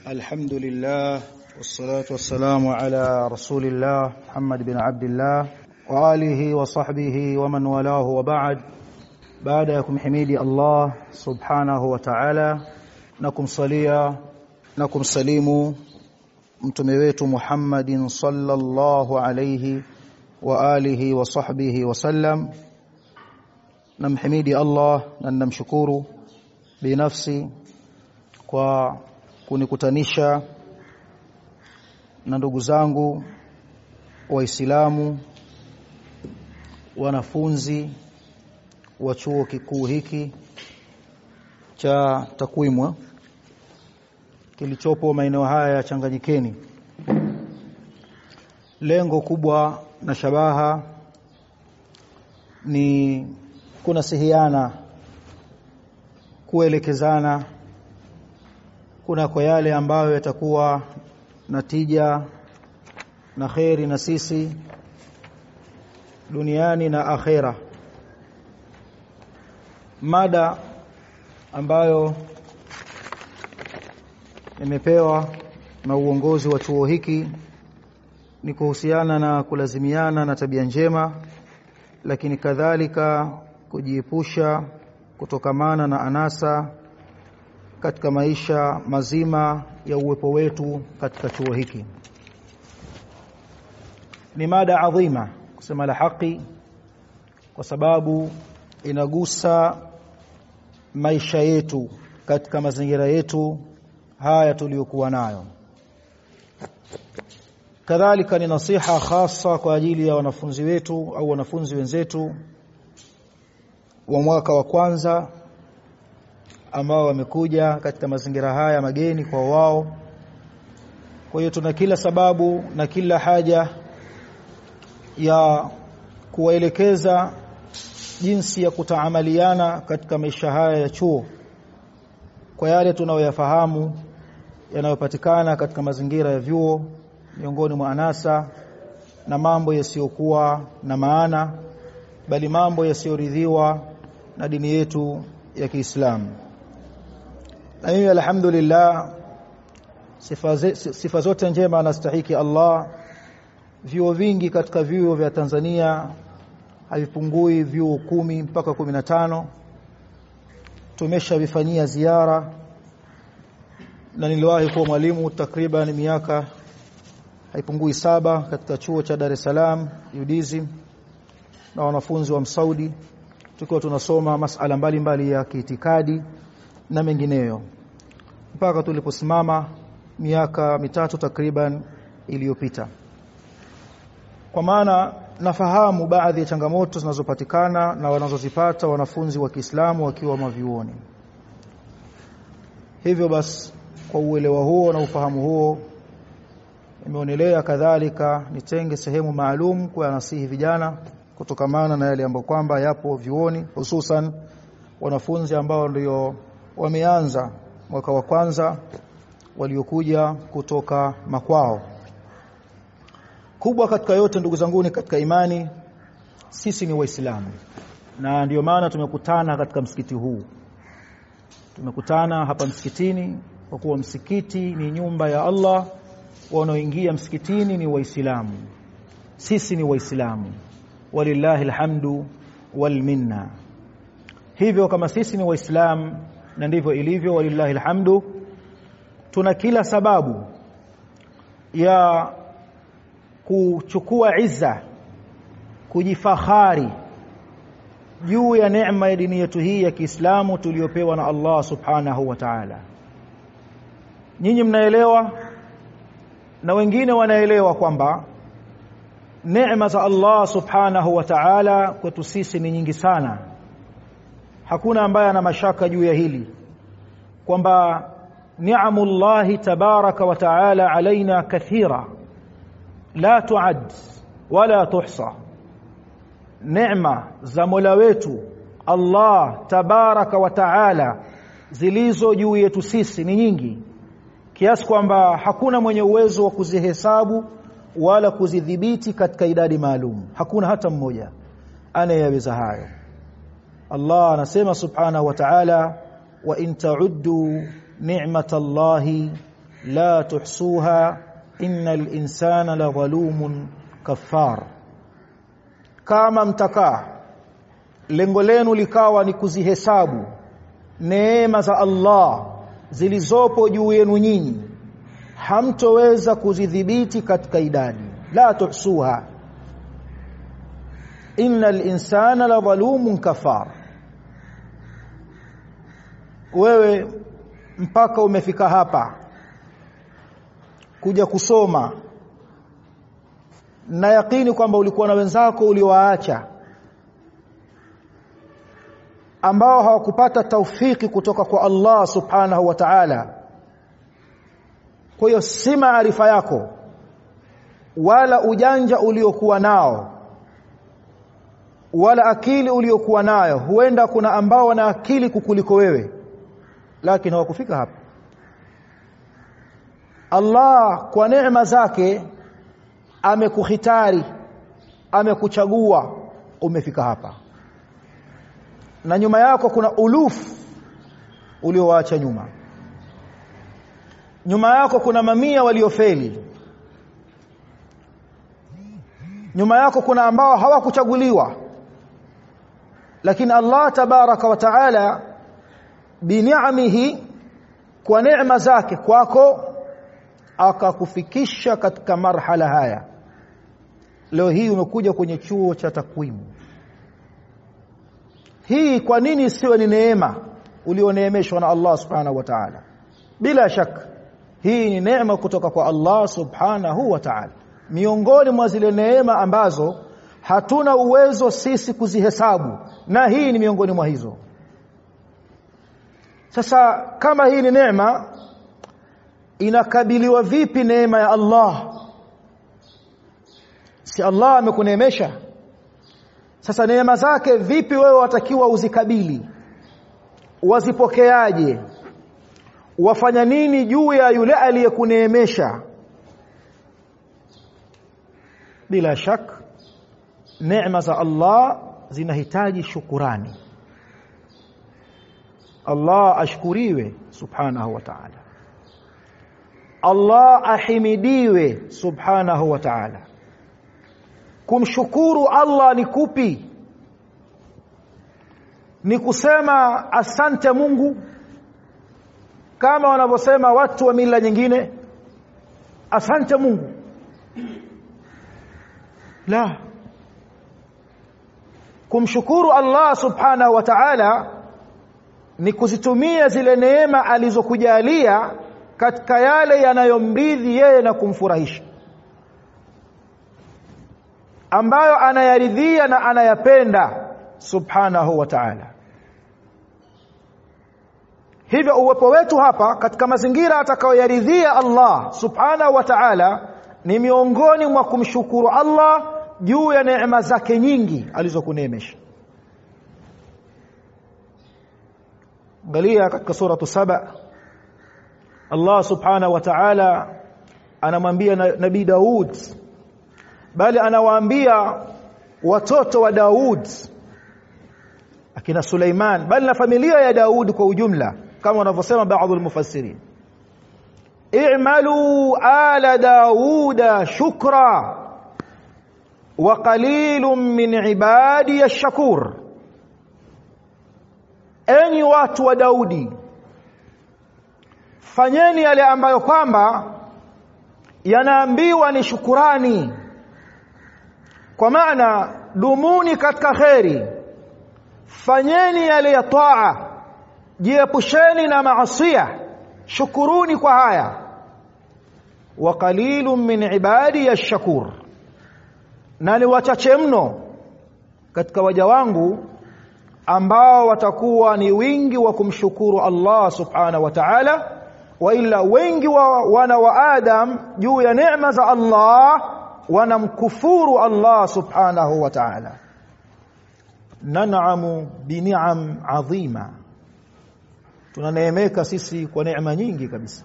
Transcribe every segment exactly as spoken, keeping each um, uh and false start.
الحمد لله والصلاة والسلام على رسول الله محمد بن عبد الله وآله وصحبه ومن والاه وبعد. baada ya kumhimidi Allah subhanahu wa ta'ala na kumsalia na kumsalimu mtume wetu Muhammadin sallallahu alayhi wa alihi wa sahbihi wa sallam, namhimidi Allah na namshukuru binafsi kwa kunikutanisha na ndugu zangu waislamu, wanafunzi wa chuo kikuu hiki cha takwimu kilichopo maeneo haya ya Changanyikeni. Lengo kubwa na shabaha ni kunasihiana, kuelekezana kuna kwa yale ambayo yatakuwa natija na khairi na sisi duniani na akhera. Mada ambayo nimepewa na uongozi wa chuo hiki ni kuhusiana na kulazimiana na tabia njema, lakini kadhalika kujiepusha kutokamana na anasa katika maisha mazima ya uwepo wetu katika chuo hiki. Ni mada adhima kusema la haki, kwa sababu inagusa maisha yetu katika mazingira yetu haya tuliyokuwa nayo. Kadhalika ni nasiha khasa kwa ajili ya wanafunzi wetu au wanafunzi wenzetu wa mwaka wa kwanza ambao wamekuja katika mazingira haya mageni kwa wao. Kwa hiyo tuna kila sababu na kila haja ya kuwaelekeza jinsi ya kutaamaliana katika maisha haya ya chuo kwa yale tunayoyafahamu yanayopatikana katika mazingira ya vyuo, miongoni mwa anasa na mambo yasiyokuwa na maana, bali mambo yasiyoridhiwa na dini yetu ya Kiislamu. Na mimi alhamdulillah, sifa, sifa zote njema anastahiki Allah. Vyuo vingi katika vyuo vya Tanzania havipungui vyuo kumi mpaka kumi na tano. Tumeshavifanyia ziara na niliwahi kuwa mwalimu takriban miaka haipungui saba katika chuo cha Dar es Salaam Udizi na wanafunzi wa Msaudi, tukiwa tunasoma masuala mbalimbali ya kiitikadi na mengineyo, mpaka tuliposimama miaka mitatu takriban iliyopita. Kwa maana nafahamu baadhi ya changamoto zinazopatikana na wanazozipata wanafunzi wa Kiislamu wakiwa mavyuoni. Hivyo basi, kwa uelewa huo na ufahamu huo, nimeonelea kadhalika nitenge sehemu maalum kwa nasihi vijana kutokamana na yale ambayo kwamba yapo vyuoni, hususan wanafunzi ambao ndio wameanza mwaka wa kwanza waliokuja kutoka makwao. Kubwa katika yote, ndugu zanguni katika imani, sisi ni Waislamu, na ndio maana tumekutana katika msikiti huu. Tumekutana hapa msikitini kwa kuwa msikiti ni nyumba ya Allah, wanaoingia msikitini ni Waislamu. Sisi ni Waislamu, walillahi alhamdu wal minna. Hivyo kama sisi ni Waislamu na ndivyo ilivyo, walillahi alhamdu, tuna kila sababu ya kuchukua izza, kujifahari juu ya neema ya dini yetu hii ya Kiislamu tuliyopewa na Allah subhanahu wa ta'ala. Nyinyi mnaelewa na wengine wanaelewa kwamba neema za Allah subhanahu wa ta'ala kwetu sisi ni nyingi sana. Hakuna ambaye ana mashaka juu ya hili kwamba ni'amullahi tabaraka wa ta'ala alaina kathira la tuad wala tuhsa. Neema za Mola wetu Allah tabaraka wa ta'ala zilizo juu yetu sisi ni nyingi, kiasi kwamba hakuna mwenye uwezo wa kuzihesabu wala kuzidhibiti katika idadi maalum. Hakuna hata mmoja anayeweza hayo. Allah anasema subhanahu wa ta'ala, wa in ta'uddu ni'matallahi la tuhsuha innal insana la zalumun kafar. Kama mtakaa lengo lenu likawa ni kuzihesabu neema za Allah zilizopo juu yenu nyinyi, hamtoweza kuzidhibiti katika idadi. La tuhsuha innal insana la zalumun kafar. Wewe mpaka umefika hapa kuja kusoma, na yakini kwamba ulikuwa na wenzako uliowaacha ambao hawakupata taufiki kutoka kwa Allah subhanahu wa ta'ala. Kwa hiyo si maarifa yako wala ujanja uliokuwa nao wala akili uliokuwa nayo. Huenda kuna ambao wana akili kukuliko wewe, lakini hawakufika hapa. Allah kwa neema zake amekukhitari, amekuchagua, umefika hapa. Na nyuma yako kuna ulufu uliowaacha nyuma. Nyuma yako kuna mamia waliofeli. Nyuma yako kuna ambao hawakuchaguliwa, lakini Allah tabaraka wa taala bini'amihi, kwa neema zake kwako, akakufikisha katika marhala haya. Leo hii umekuja kwenye chuo cha takwimu. Hii kwa nini isiwe ni neema ulioneemeshwa na Allah subhanahu wa ta'ala? Bila shaka hii ni neema kutoka kwa Allah subhanahu wa ta'ala, miongoni mwa zile neema ambazo hatuna uwezo sisi kuzihesabu, na hii ni miongoni mwa hizo. Sasa kama hii ni neema, inakabiliwa vipi neema ya Allah? Si Allah amekuneemesha? Sasa neema zake vipi wewe watakiwa uzikabili? Wazipokeaje? Wafanya nini juu ya yule aliyekuneemesha? Bila shaka neema za Allah zinahitaji shukurani. Allah ashkuriwe subhanahu wa ta'ala. Allah ahimidiwe subhanahu wa ta'ala. Kumshukuru Allah ni kupi? Ni kusema asante Mungu kama wanavyosema watu wa mila nyingine, asante Mungu? La. Kumshukuru Allah subhanahu wa ta'ala ni kuzitumia zile neema alizokujalia katika yale yanayomridhi yeye na kumfurahisha, ambayo anayaridhia na anayapenda subhanahu wa ta'ala. Hivyo uwepo wetu hapa katika mazingira atakayoyaridhia Allah subhanahu wa ta'ala ni miongoni mwa kumshukuru Allah juu ya neema zake nyingi alizokuneemesha. Angalia katika suratu Saba, Allah subhanahu wa ta'ala anamwambia Nabii Daud, bali anawaambia watoto wa Daud, akina Suleiman, bali na familia ya Daud kwa ujumla, kama wanavyosema baadhi ya mufassirin, i'malu ala Dauda shukra wa qalilun min ibadi ash-shakur. Enyi watu wa Daudi, fanyeni yale ambayo kwamba yanaambiwa ni shukurani. Kwa maana dumuni katika kheri, fanyeni yale ya taa, jiepusheni na maasiya, shukuruni kwa haya. Wa qalilun min ibadi ash-shakur, na ni wachache mno katika waja wangu ambao watakuwa ni wingi wa kumshukuru Allah subhanahu wa ta'ala. Wa ila wengi wa wana wa Adam juu ya neema za Allah wanamkufuru Allah subhanahu wa ta'ala. Nan'amu bi ni'am adhima, tunaneemeka sisi kwa neema nyingi kabisa.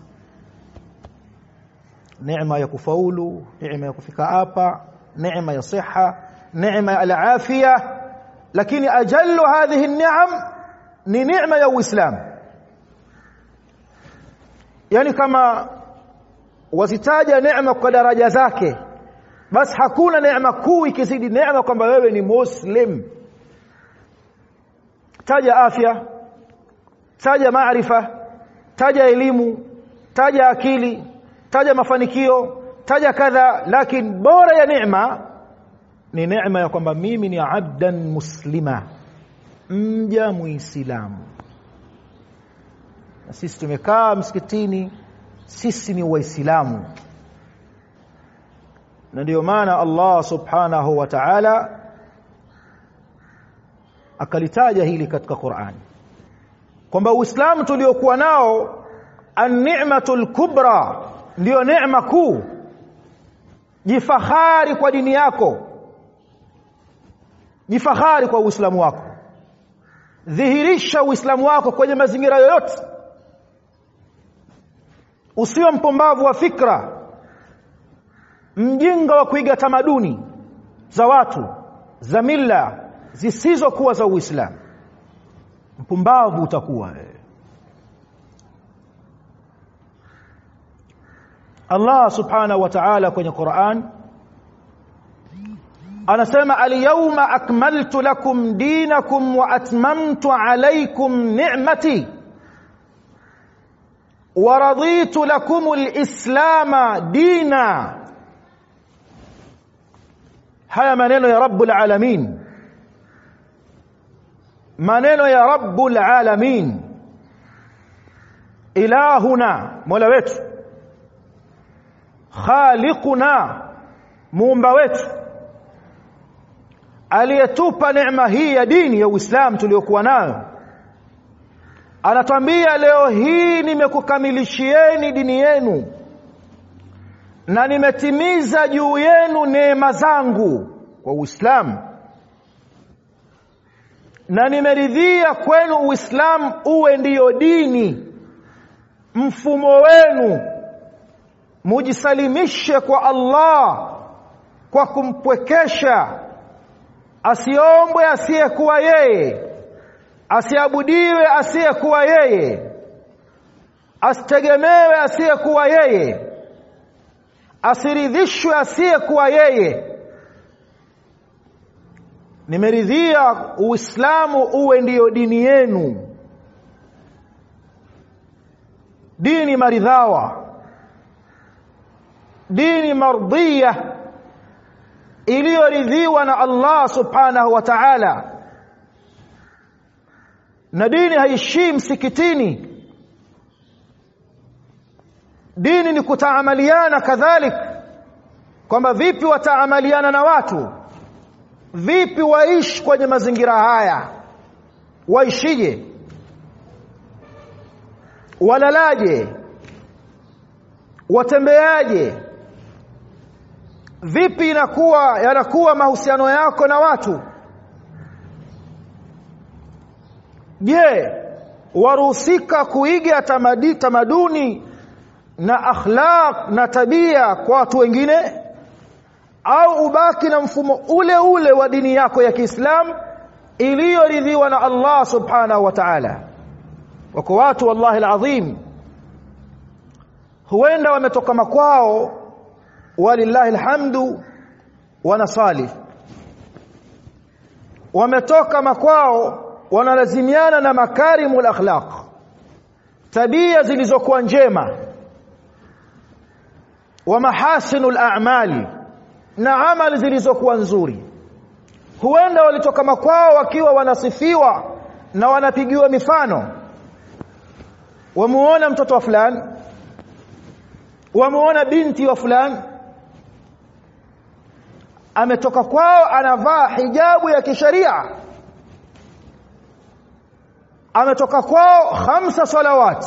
Neema ya kufaulu, neema ya kufika hapa, neema ya siha, neema ya al-afia. Lakini ajallu hadhihi an-ni'am ni neema ya Uislamu. Yani kama wazitaja neema kwa daraja zake, basi hakuna neema kuu ikizidi neema kwamba wewe ni muslim. Taja afya, taja maarifa, taja elimu, taja akili, taja mafanikio, taja kadha, lakini bora ya neema ni neema ya kwamba mimi ni abdan muslima, mja muislamu. Na sisi tumekaa msikitini, sisi ni waislamu. Na ndio maana Allah subhanahu wa ta'ala akalitaja hili katika Qur'an kwamba Uislamu tuliokuwa nao an-ni'matul kubra, ndio neema kuu. Jifahari kwa dini yako, jifahari kwa Uislamu wako, dhihirisha Uislamu wako kwenye mazingira yoyote. Usiwe mpumbavu wa fikra, mjinga wa kuiga tamaduni za watu, za mila zisizokuwa za Uislamu. Mpumbavu utakuwa. Allah subhanahu wa ta'ala kwenye Qur'an anasema al-yawma akmaltu lakum dinakum wa atmamtu alaykum ni'mati wa raditu lakum al-islama dina. Haya maneno ya Rabbul Alamin, maneno ya Rabbul Alamin, ilahuna, mola wetu, khaliquna, muumba wetu, aliyetupa neema hii ya dini ya Uislamu tuliyokuwa nayo. Anatambia leo hii nimekukamilishieni dini yenu na nimetimiza juu yenu neema zangu kwa Uislamu, na nimeridhia kwenu Uislamu uwe ndiyo dini, mfumo wenu, mujisalimishe kwa Allah kwa kumpwekesha, asiombwe asiyekuwa yeye, asiabudiwe asiyekuwa yeye, asitegemewe asiyekuwa yeye, asiridhishwe asiyekuwa yeye. Nimeridhia Uislamu uwe ndiyo dini yenu, dini maridhawa, dini mardhiya, iliyoridhiwa na Allah subhanahu wa ta'ala. Na dini haishii msikitini, dini ni kutaamaliana kadhalika, kwamba vipi wataamaliana na watu, vipi waishi kwenye mazingira haya, waishije, walalaje, watembeaje, vipi inakuwa yanakuwa mahusiano yako na watu. Je, waruhusika kuiga tamadi tamaduni na akhlaq na tabia kwa watu wengine, au ubaki na mfumo ule ule wa dini yako ya Kiislamu iliyoridhiwa na Allah subhanahu wa ta'ala? Wako watu wallahi alazim huenda wametoka makwao, walillahi alhamdu, wanasali, wametoka makwao, wanalazimiana na makarimul akhlaq, tabia zilizokuwa njema, wa mahasinul a'mali, na amali zilizokuwa nzuri. Huenda walitoka makwao wakiwa wanasifiwa na wanapigiwa mifano. Wamuona mtoto wa fulani, wamuona binti wa fulani, ametoka kwao anavaa hijabu ya kisharia, ametoka kwao khamsa salawat.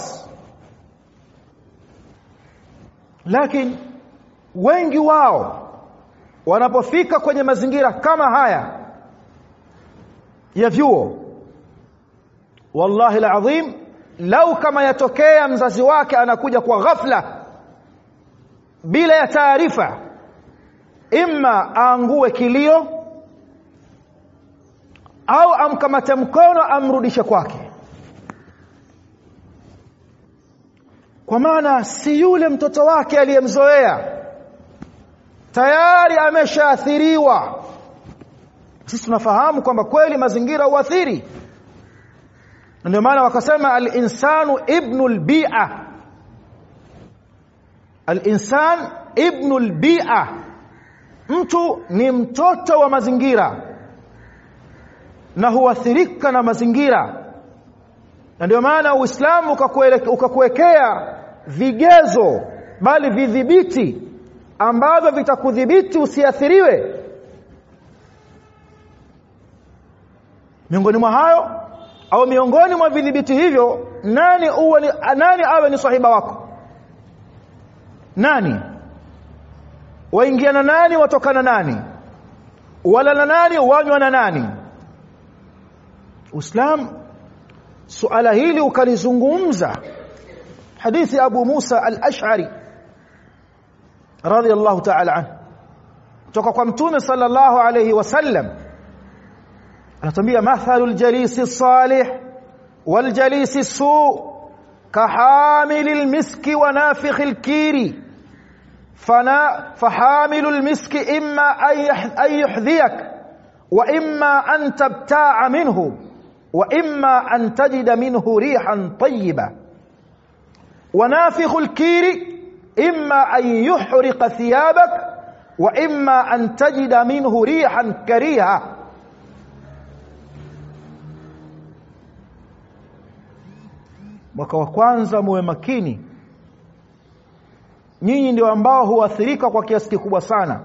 Lakini wengi wao wanapofika kwenye mazingira kama haya ya vyuo, wallahi alazim, lau kama yatokea mzazi wake anakuja kwa ghafla bila ya taarifa, imma aangue kilio au amkamate mkono amrudishe kwake. kwa maana si yule mtoto wake aliyemzoea, tayari ameshaathiriwa. Sisi tunafahamu kwamba kweli mazingira huathiri, ndio maana wakasema al-insanu ibnul bi'a, al-insan ibnul bi'a, mtu ni mtoto wa mazingira na huathirika na mazingira. Na ndio maana Uislamu ukakuwekea vigezo bali vidhibiti ambavyo vitakudhibiti usiathiriwe. Miongoni mwa hayo au miongoni mwa vidhibiti hivyo, nani uwe ni, nani awe ni sahiba wako? Nani waingiana nani, watokana nani, wala na nani, wanywa na nani? Uislamu suala hili ukalizungumza. Hadithi Abu Musa al-Ash'ari radiyallahu ta'ala anhu kutoka kwa Mtume sallallahu alayhi wasallam, anatambia mathalul jalisi salih wal jalisi su kahamilil miski wa nafikhil kiri fana fahamilul miski imma an yuhdhiyak wa imma an tabta'a minhu wa imma an tajida minhu rihan tayyiba wa nafikhul kiri imma an yuhriqa thiyabak wa imma an tajida minhu rihan kariha. Mwaka wa kwanza muwe makini, nyinyi ndio ambao huathirika kwa kiasi kikubwa sana.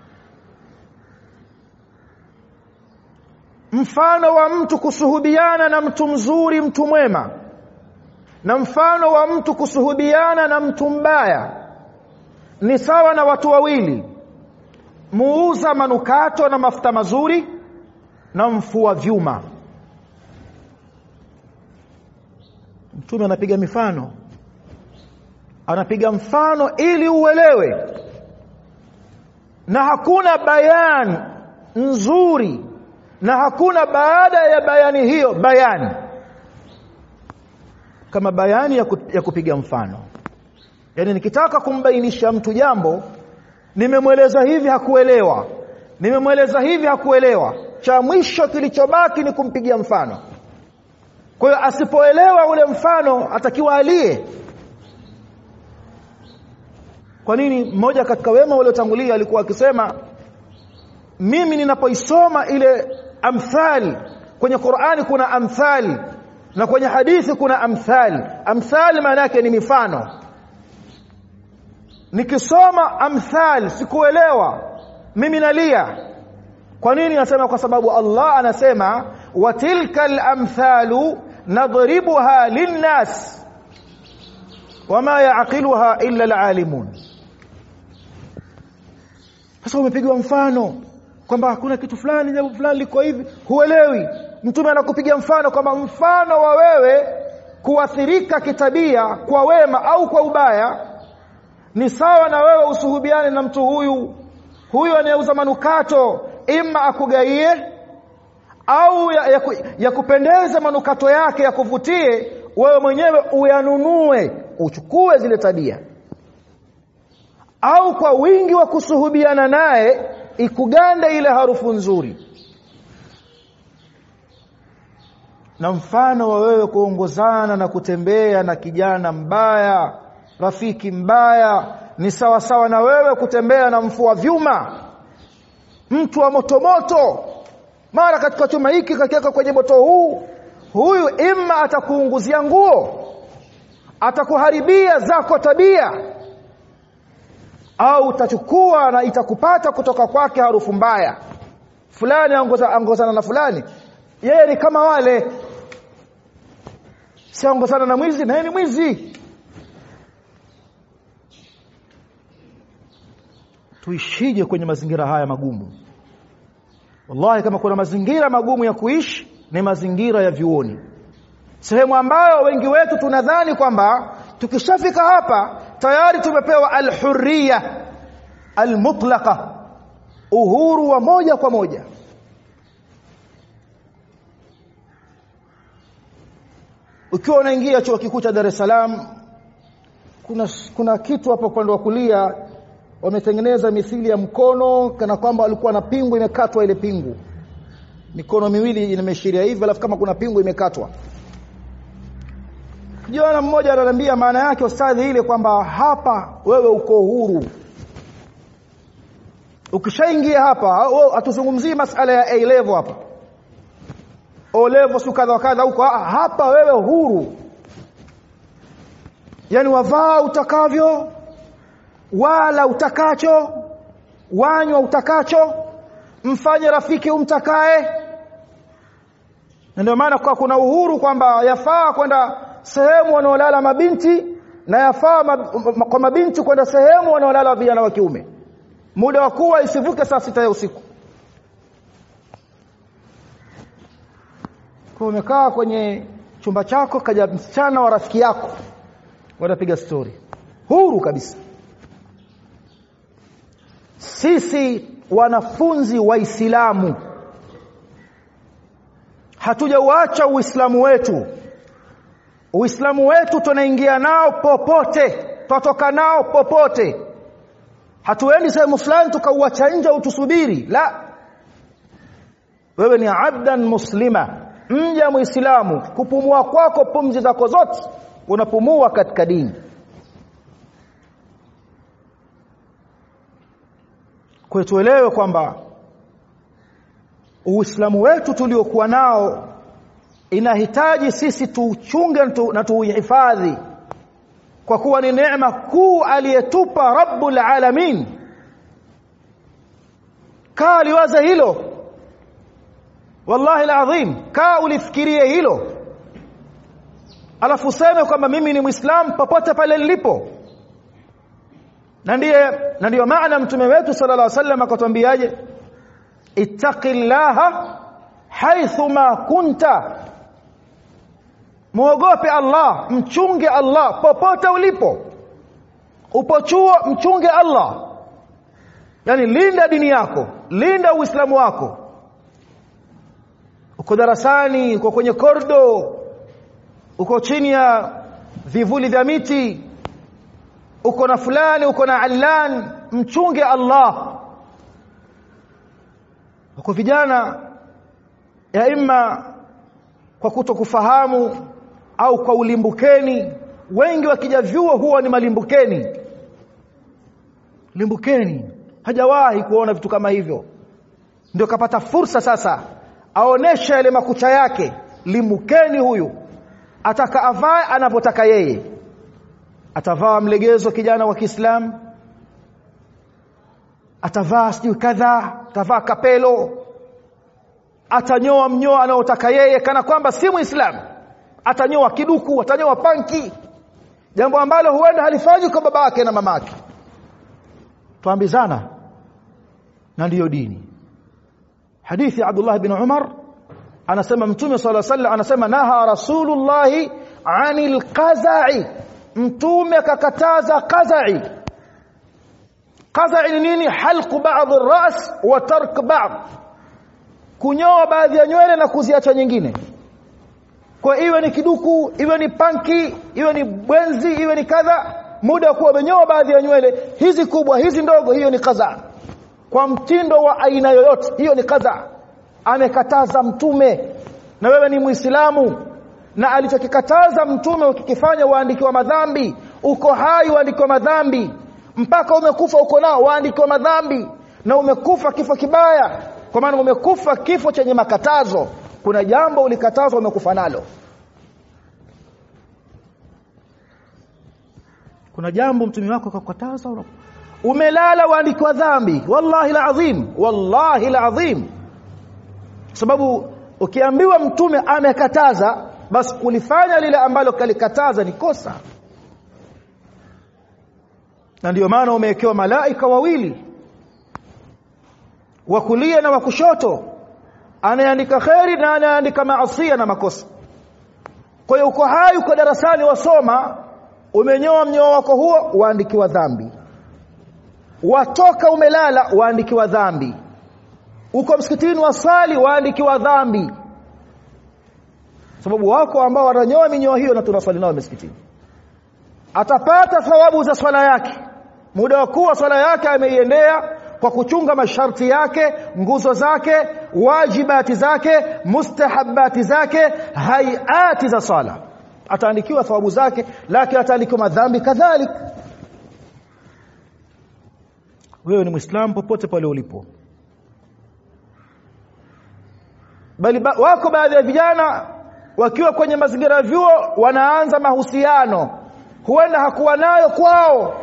Mfano wa mtu kusuhubiana na mtu mzuri, mtu mwema, na mfano wa mtu kusuhubiana na mtu mbaya ni sawa na watu wawili, muuza manukato na mafuta mazuri na mfua vyuma. Mtume anapiga mifano, anapiga mfano ili uelewe, na hakuna bayani nzuri na hakuna baada ya bayani hiyo bayani kama bayani ya, ku, ya kupiga mfano. Yani nikitaka kumbainisha mtu jambo, nimemweleza hivi hakuelewa, nimemweleza hivi hakuelewa, cha mwisho kilichobaki ni kumpigia mfano. Kwa hiyo asipoelewa ule mfano atakiwa alie. Kwa nini? Mmoja katika wema waliotangulia alikuwa akisema, mimi ninapoisoma ile amthali kwenye Qur'ani, kuna amthali na kwenye hadithi kuna amthali. Amthali maana yake ni mifano. Nikisoma amthali sikuelewa, mimi nalia. Kwa nini nasema? Kwa sababu Allah anasema wa tilkal amthalu nadribuha linnas wama ya'qiluha illa alalimun. Sasa umepigwa mfano kwamba hakuna kitu fulani, jambo fulani liko hivi, huelewi. Mtume anakupigia mfano kwamba mfano wa wewe kuathirika kitabia kwa wema au kwa ubaya ni sawa na wewe usuhubiane na mtu huyu huyu anayeuza manukato, ima akugaie au ya, ya, ya kupendeza manukato yake ya kuvutie, wewe mwenyewe uyanunue uchukue zile tabia, au kwa wingi wa kusuhubiana naye ikugande ile harufu nzuri. Na mfano wa wewe kuongozana na kutembea na kijana mbaya, rafiki mbaya, ni sawa sawa na wewe kutembea na mfua vyuma, mtu wa motomoto, mara katika chuma hiki kakiweka kwenye moto huu. Huyu imma atakuunguzia nguo, atakuharibia zako tabia, au utachukua na itakupata kutoka kwake harufu mbaya. Fulani angoza angozana na fulani, yeye ni kama wale, si angozana na mwizi na yeye ni mwizi. Tuishije kwenye mazingira haya magumu? Wallahi, kama kuna mazingira magumu ya kuishi ni mazingira ya vyuoni, sehemu ambayo wengi wetu tunadhani kwamba tukishafika hapa tayari tumepewa al-hurriya al-mutlaqa, uhuru wa moja kwa moja. Ukiwa unaingia chuo kikuu cha Dar es Salaam, kuna kuna kitu hapo upande wa kulia wametengeneza mithili ya mkono kana kwamba alikuwa na pingu imekatwa ile pingu. Mikono miwili imeshiria hivi alafu kama kuna pingu imekatwa. Kijana mmoja ananiambia maana yake ustadhi ile kwamba hapa wewe uko huru. Ukishaingia hapa atuzungumzie masala ya A level hapa. O level si kadha kadha huko, hapa wewe huru. Yaani wavaa utakavyo, wala utakacho, wanywa utakacho, mfanye rafiki umtakae. Na ndio maana kwa kuna uhuru kwamba yafaa kwenda sehemu wanaolala mabinti na yafaa mab, kwa mabinti kwenda sehemu wanaolala vijana wa kiume. Muda wa kuwa isivuke saa sita ya usiku. Kwa umekaa kwenye chumba chako kaja msichana wa rafiki yako wanapiga story. Huru kabisa. Sisi wanafunzi waislamu hatujauacha uislamu wetu. Uislamu wetu tunaingia nao popote, tutoka nao popote. Hatuendi sehemu fulani tukauacha nje utusubiri, la. Wewe ni abdan muslima, mja muislamu, kupumua kwako pumzi zako zote unapumua katika dini. Kwa tuelewe kwamba Uislamu wetu tuliokuwa nao inahitaji sisi tuuchunge na tuuhifadhi, kwa kuwa ni neema kuu aliyetupa Rabbul Alamin. Kaa liwaza hilo, wallahi alazim, kaa ulifikirie hilo, alafu useme kwamba mimi ni Muislamu popote pale nilipo. Na ndiye na ndio maana mtume wetu sallallahu alaihi wasallam akatwambiaje, ittaqillaha haithuma kunta, muogope Allah, mchunge Allah popote ulipo. Upo chuo, mchunge Allah, yani linda dini yako, linda uislamu wako. Uko darasani, uko kwenye kordo, uko chini ya vivuli vya miti, uko na fulani, uko na allan, mchunge Allah. Uko vijana ya imma kwa kutokufahamu au kwa ulimbukeni, wengi wakija vyuo huwa ni malimbukeni. Limbukeni hajawahi kuona vitu kama hivyo, ndio kapata fursa sasa aonesha yale makucha yake. Limbukeni huyu ataka avae anapotaka yeye. Atavaa mlegezo kijana wa Kiislamu, atavaa sijui kadha, atavaa kapelo, atanyoa mnyoa anaotaka yeye kana kwamba si Muislamu. Atanyoa kiduku, atanyoa panki, jambo ambalo huenda halifanyi kwa babake na mamake. Tuambizana, na ndiyo dini. Hadithi ya Abdullah bin Umar anasema mtume sallallahu alaihi wasallam anasema naha Rasulullah anil qaza'i, mtume akakataza qaza'i. Qaza'i ni nini? Halqu ba'd ar-ra's wa tark ba'd, kunyoa baadhi ya nywele na kuziacha nyingine. Kwa iwe ni kiduku, iwe ni panki, iwe ni bwenzi, iwe ni kadha, muda wa kuwa amenyoa baadhi ya nywele hizi kubwa hizi ndogo, hiyo ni qaza. Kwa mtindo wa aina yoyote, hiyo ni qaza. Amekataza mtume, na wewe ni Muislamu, na alichokikataza mtume ukikifanya waandikiwa madhambi. Uko hai waandikiwa madhambi, mpaka umekufa uko nao waandikiwa madhambi, na umekufa kifo kibaya, kwa maana umekufa kifo chenye makatazo. Kuna jambo ulikatazwa umekufa nalo. Kuna jambo mtume wako akakataza umelala waandikiwa dhambi. Wallahi alazim, wallahi alazim. Sababu ukiambiwa mtume amekataza, basi kulifanya lile ambalo kalikataza ni kosa. Na ndio maana umewekewa malaika wawili, wa kulia na wa kushoto, anaandika khairi na anaandika maasi na makosa. Kwa hiyo uko hai, uko darasani wasoma, umenyoa mnyoa wako huo, waandikiwa dhambi. Watoka umelala, waandikiwa dhambi. Uko msikitini wasali, waandikiwa dhambi. Sababu wako ambao wananyoa minyoa hiyo na tunasali nao msikitini. atapata thawabu za swala yake muda wa kuwa swala yake ameiendea kwa kuchunga masharti yake, nguzo zake, wajibati zake, mustahabati zake, hayati za swala. Ataandikiwa thawabu zake, lakini ataandikiwa madhambi kadhalika. Wewe ni Muislamu popote pale ulipo. Bali ba, wako baadhi ya vijana wakiwa kwenye mazingira vyuo wanaanza mahusiano, huenda hakuwa nayo kwao.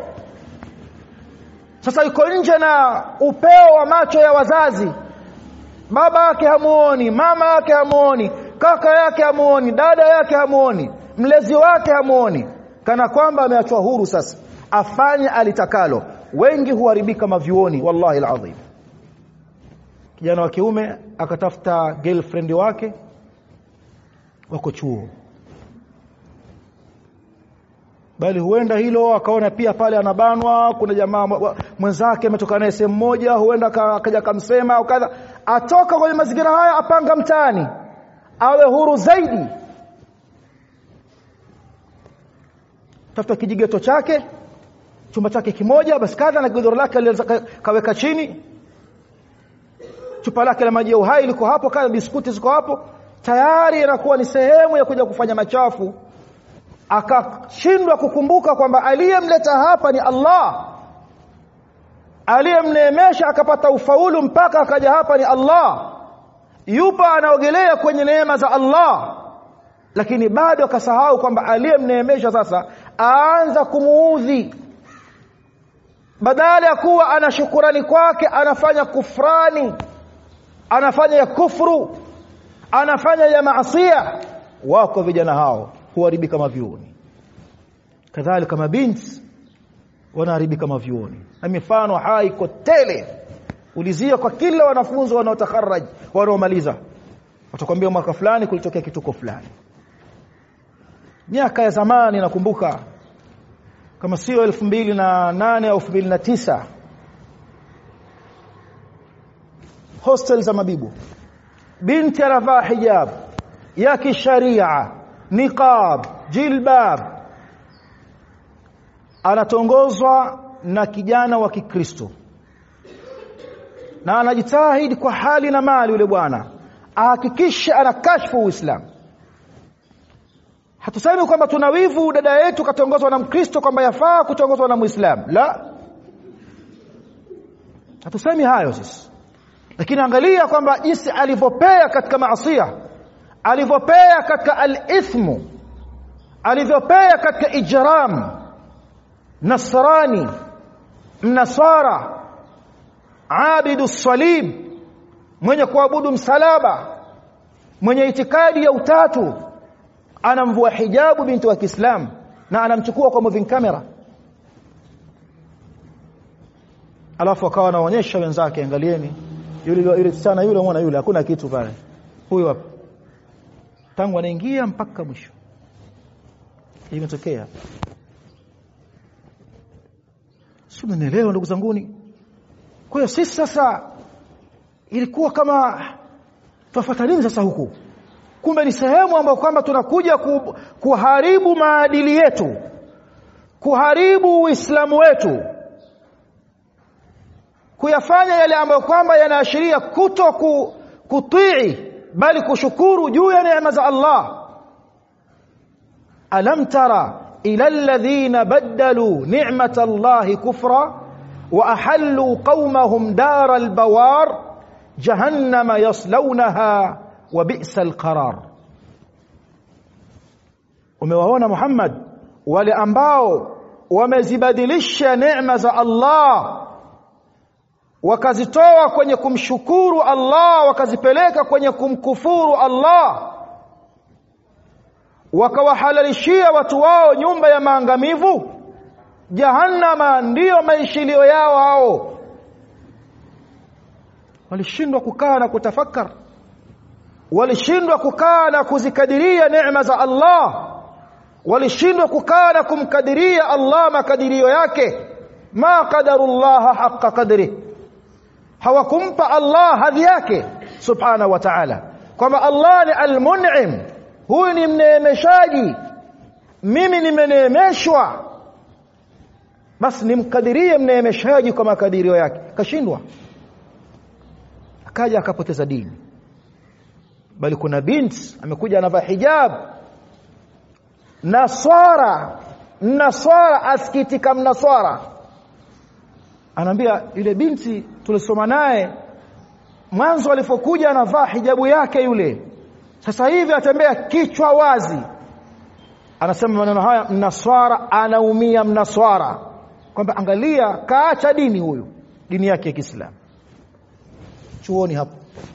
Sasa yuko nje na upeo wa macho ya wazazi. Baba yake hamuoni, mama yake hamuoni, kaka yake hamuoni, dada yake hamuoni, mlezi wake hamuoni, kana kwamba ameachwa huru sasa afanye alitakalo. Wengi huharibika mavyuoni, wallahi alazim. Kijana wa kiume akatafuta girlfriend wake wako chuo, bali huenda hilo akaona pia pale anabanwa, kuna jamaa mwenzake ametoka naye sehemu moja, huenda akaja kamsema au kadha, atoka kwenye mazingira haya apanga mtaani awe huru zaidi. Tafuta kijigeto chake, chumba chake kimoja basi kadha, na godoro lake kaweka chini, chupa lake la maji ya uhai liko hapo, kadha biskuti ziko hapo, tayari inakuwa ni sehemu ya kuja kufanya machafu. Akashindwa kukumbuka kwamba aliyemleta hapa ni Allah, aliyemneemesha akapata ufaulu mpaka akaja hapa ni Allah. Yupo anaogelea kwenye neema za Allah, lakini bado akasahau kwamba aliyemneemesha sasa aanza kumuudhi. Badala ya kuwa ana shukrani kwake anafanya kufrani, anafanya ya kufuru, anafanya ya maasiya. Wako vijana hao huharibika mavyuoni, kadhalika mabinti wanaharibika mavyuoni, na mifano hai kotele. Ulizia kwa kila wanafunzi wanaotakharaj, wanaomaliza, watakwambia mwaka fulani kulitokea kituko fulani. Miaka ya zamani nakumbuka, kama sio elfu mbili na nane au elfu mbili na tisa, hostel za mabibu, binti anavaa hijab ya kisharia, niqab, jilbab, anatongozwa na kijana wa Kikristo, na anajitahidi kwa hali na mali yule bwana ahakikishe anakashfu Uislamu. Hatusemi kwamba tunawivu dada yetu katongozwa na Mkristo kwamba yafaa kutongozwa na Muislamu, la, hatusemi hayo sisi. Lakini angalia kwamba jinsi alivyopea katika maasiya, alivyopea katika al-ithmu, alivyopea katika ijram. Nasrani, mnasara, abidu salib, mwenye kuabudu msalaba, mwenye itikadi ya utatu, anamvua hijabu binti wa Kiislamu na anamchukua kwa moving camera, alafu akawa anaonyesha wenzake, angalieni yule yule sana yule, muone yule, hakuna kitu pale, huyu hapa, tangu anaingia mpaka mwisho. Imetokea, sio? Mnaelewa ndugu zanguni? Kwa hiyo sisi sasa ilikuwa kama tufuata nini sasa huku? Kumbe ni sehemu ambayo kwamba tunakuja ku, kuharibu maadili yetu, kuharibu Uislamu wetu, kuyafanya yale ambayo kwamba yanaashiria kuto kutii bali kushukuru juu ya neema za Allah. Alam tara ila alladhina baddalu ni'mata Allahi kufra wa ahallu qaumahum dara albawar jahannama yaslawnaha wa bi'sal qarar. Umewaona Muhammad wale ambao wamezibadilisha neema za Allah, wakazitoa kwenye kumshukuru Allah, wakazipeleka kwenye kumkufuru Allah, wakawahalalishia watu wao nyumba ya maangamivu. Jahannama ndiyo maishilio yao hao. Walishindwa kukaa na kutafakar, walishindwa kukaa na kuzikadiria neema za Allah, walishindwa kukaa na kumkadiria Allah makadirio yake. Ma qadarullah haqqa qadri, hawakumpa Allah hadhi yake subhanahu wa ta'ala, kwamba Allah ni al-mun'im, huyu ni mneemeshaji, mimi nimeneemeshwa, basi nimkadirie mneemeshaji kwa makadirio yake. Kashindwa, akaja akapoteza dini. Bali kuna binti amekuja anavaa hijab, naswara naswara asikitika mnaswara, anaambia yule binti tulisoma naye mwanzo alipokuja anavaa hijabu yake yule, sasa hivi atembea kichwa wazi. Anasema maneno haya mnaswara, anaumia mnaswara, kwamba angalia kaacha dini huyu, dini yake ya Kiislamu. Chuoni hapo.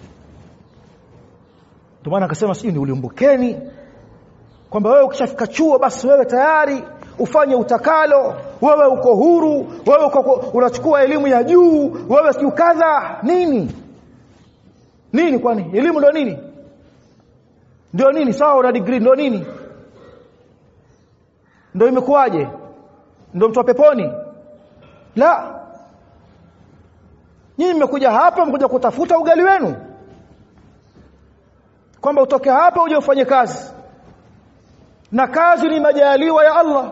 Ndio maana akasema sijui ni ulimbukeni, kwamba wewe ukishafika chuo basi wewe tayari ufanye utakalo, wewe uko huru, wewe uko unachukua elimu ya juu, wewe sio kadha nini nini. Kwani elimu ndio nini? Ndio nini? Sawa, una degree ndio nini? Ndio imekuwaje? Ndio mtu wa peponi? La, nyinyi mmekuja hapa mkuja kutafuta ugali wenu, kwamba utoke hapa uje ufanye kazi, na kazi ni majaliwa ya Allah.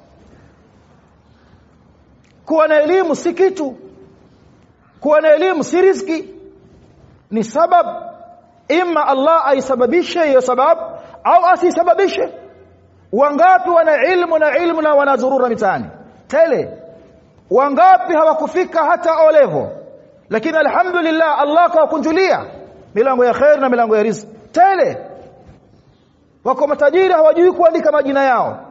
Kuwa na elimu si kitu, kuwa na elimu si riziki, ni sabab. Ima Allah aisababishe hiyo sababu au asisababishe. Wangapi wana ilmu na ilmu na wanazurura mitaani tele? Wangapi hawakufika hata O level, lakini alhamdulillah Allah kawakunjulia milango ya khair na milango ya riziki tele. Wako matajiri hawajui kuandika majina yao.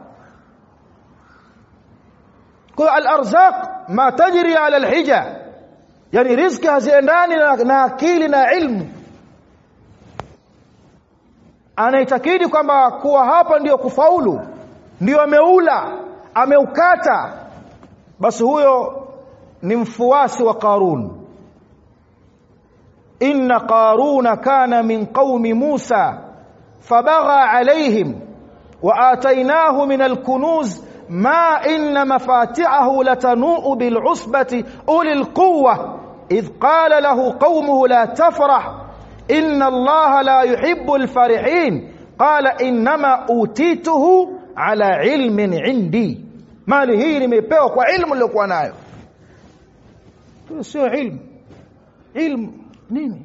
Kwa al-arzaq ma tajri ala al-hija, yani riziki haziendani na, na akili na ilmu. Anaitakidi kwamba kuwa hapa ndio kufaulu, ndio ameula, ameukata, basi huyo ni mfuasi wa Qarun. Inna Qaruna kana min qaumi Musa fabagha alayhim wa atainahu min al-kunuz ma inna mafatihahu latanu bil usbati ulil quwwa idh qala lahu qaumuhu la tafrah inna allaha la yuhibbu al-farihin qala inma utituhu ala ilmin indi. Mali hii nimepewa kwa ilmu niliyokuwa nayo. Sio ilmu. Ilmu nini?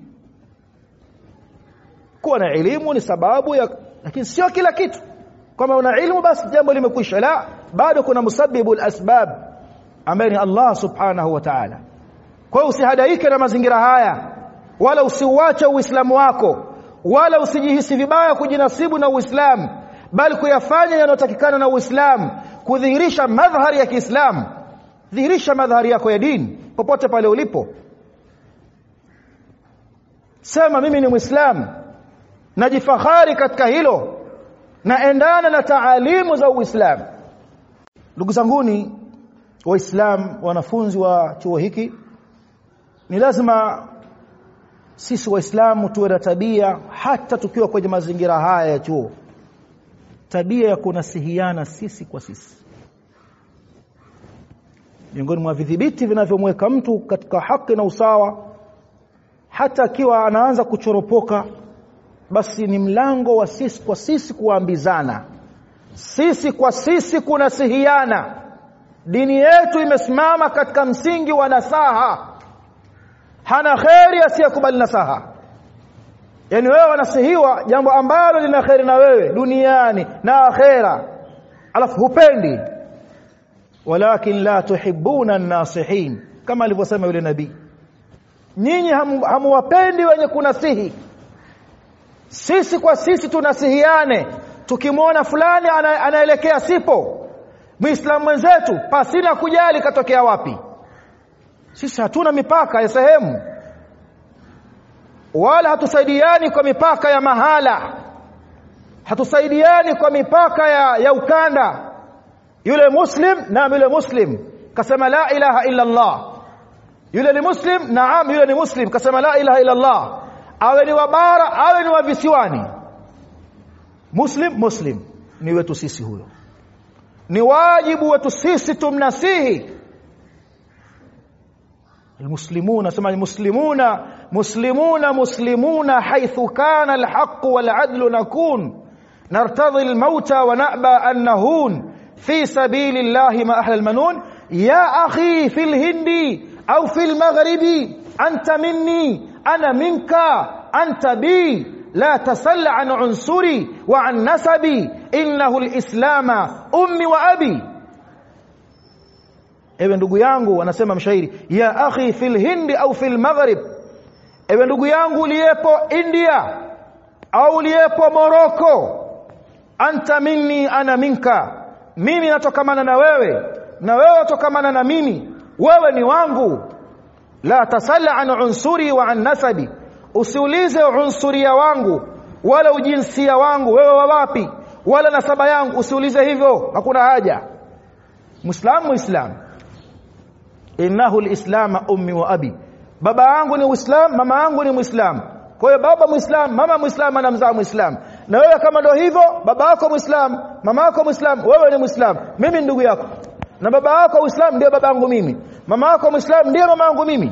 Kuwa na elimu ni sababu ya, lakini sio kila kitu. Kama una ilmu basi jambo limekwisha. La, bado kuna musabbibul asbab ambaye ni Allah subhanahu wa ta'ala. Kwa hiyo usihadaike na mazingira haya, wala usiuache Uislamu wako, wala usijihisi vibaya kujinasibu na Uislamu, bali kuyafanya yanayotakikana na Uislamu, kudhihirisha madhari ya Kiislamu. Dhihirisha madhari yako ya dini popote pale ulipo. Sema mimi ni Muislamu, najifahari katika hilo, naendana na taalimu za Uislamu. Ndugu zanguni Waislamu, wanafunzi wa chuo hiki, ni lazima sisi Waislamu tuwe na tabia, hata tukiwa kwenye mazingira haya ya chuo, tabia ya kunasihiana sisi kwa sisi. Miongoni mwa vidhibiti vinavyomweka mtu katika haki na usawa, hata akiwa anaanza kuchoropoka, basi ni mlango wa sisi kwa sisi kuambizana, sisi kwa sisi kunasihiana. Dini yetu imesimama katika msingi wa nasaha. Hana khairi asiyekubali nasaha. Yani wewe unasihiwa jambo ambalo lina khairi na wewe duniani na akhera, alafu hupendi. Walakin la tuhibbuna an-nasihin, kama alivyosema yule nabii, nyinyi hamuwapendi wenye kunasihi. Sisi kwa sisi tunasihiane. Tukimwona fulani ana, anaelekea sipo, Muislamu mwenzetu, pasina kujali katokea wapi, sisi hatuna mipaka ya sehemu, wala hatusaidiani kwa mipaka ya mahala, hatusaidiani kwa mipaka ya, ya ukanda. Yule muslim, naam yule muslim kasema la ilaha illa Allah. Yule ni muslim, naam yule ni muslim kasema la ilaha illa Allah. Awe ni wabara, awe ni wa visiwani, muslim muslim ni wetu sisi. Huyo ni wajibu wetu sisi tumnasihi. المسلمون سمع المسلمون مسلمون مسلمون حيث كان الحق والعدل نكون نرتضي الموت ونأبى أن نهون في سبيل الله ما أحلى المنون ya akhi fil hindi au fil maghribi anta minni ana minka anta bi la tasalla an unsuri wa an nasabi innahu alislama ummi wa abi. Ewe ndugu yangu, anasema mshairi, ya akhi fil hindi au fil maghrib, ewe ndugu yangu uliyepo India au uliyepo Morocco, anta minni ana minka, mimi natokamana na wewe na wewe utokamana na mimi, wewe ni wangu. La tasalla an unsuri wa an nasabi, usiulize unsuria wangu wala ujinsia wangu, wewe wa wapi, wala nasaba yangu, usiulize hivyo, hakuna haja. Muislamu muislamu, innahu alislama ummi wa abi, baba yangu ni Muislam, mama yangu ni Muislam. Kwa hiyo baba Muislam, mama Muislam, anamzaa Muislam. Na wewe kama ndio hivyo, baba yako Muislam, mama yako Muislam, wewe ni Muislam, mimi ndugu yako. Na baba yako Muislam ndiye baba yangu mimi, mama yako Muislam ndiye mama yangu mimi.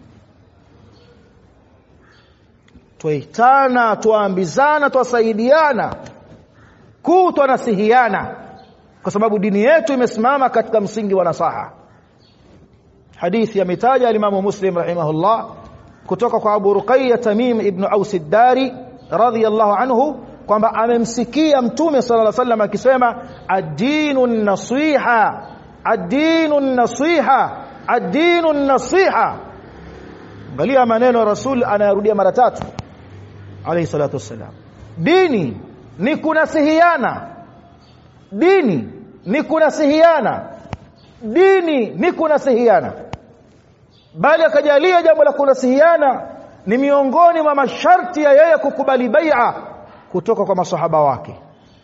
Tuitana, tuambizana, tusaidiana, kutonasihiana, kwa sababu dini yetu imesimama katika msingi wa nasaha. Hadithi yametaja al-Imam Muslim rahimahullah kutoka kwa Abu Ruqayya Tamim ibn Aus ad-Dari radhiyallahu anhu kwamba amemsikia Mtume sallallahu alayhi wasallam akisema ad-dinu an-nasiha, ad-dinu an-nasiha, ad-dinu an-nasiha. Angalia maneno Rasul anayarudia mara tatu alayhi salatu wassalam. Dini ni kunasihiana, dini ni kunasihiana, dini ni kunasihiana. Bali akajalia jambo la kunasihiana ni miongoni mwa masharti ya yeye kukubali bai'a kutoka kwa masahaba wake.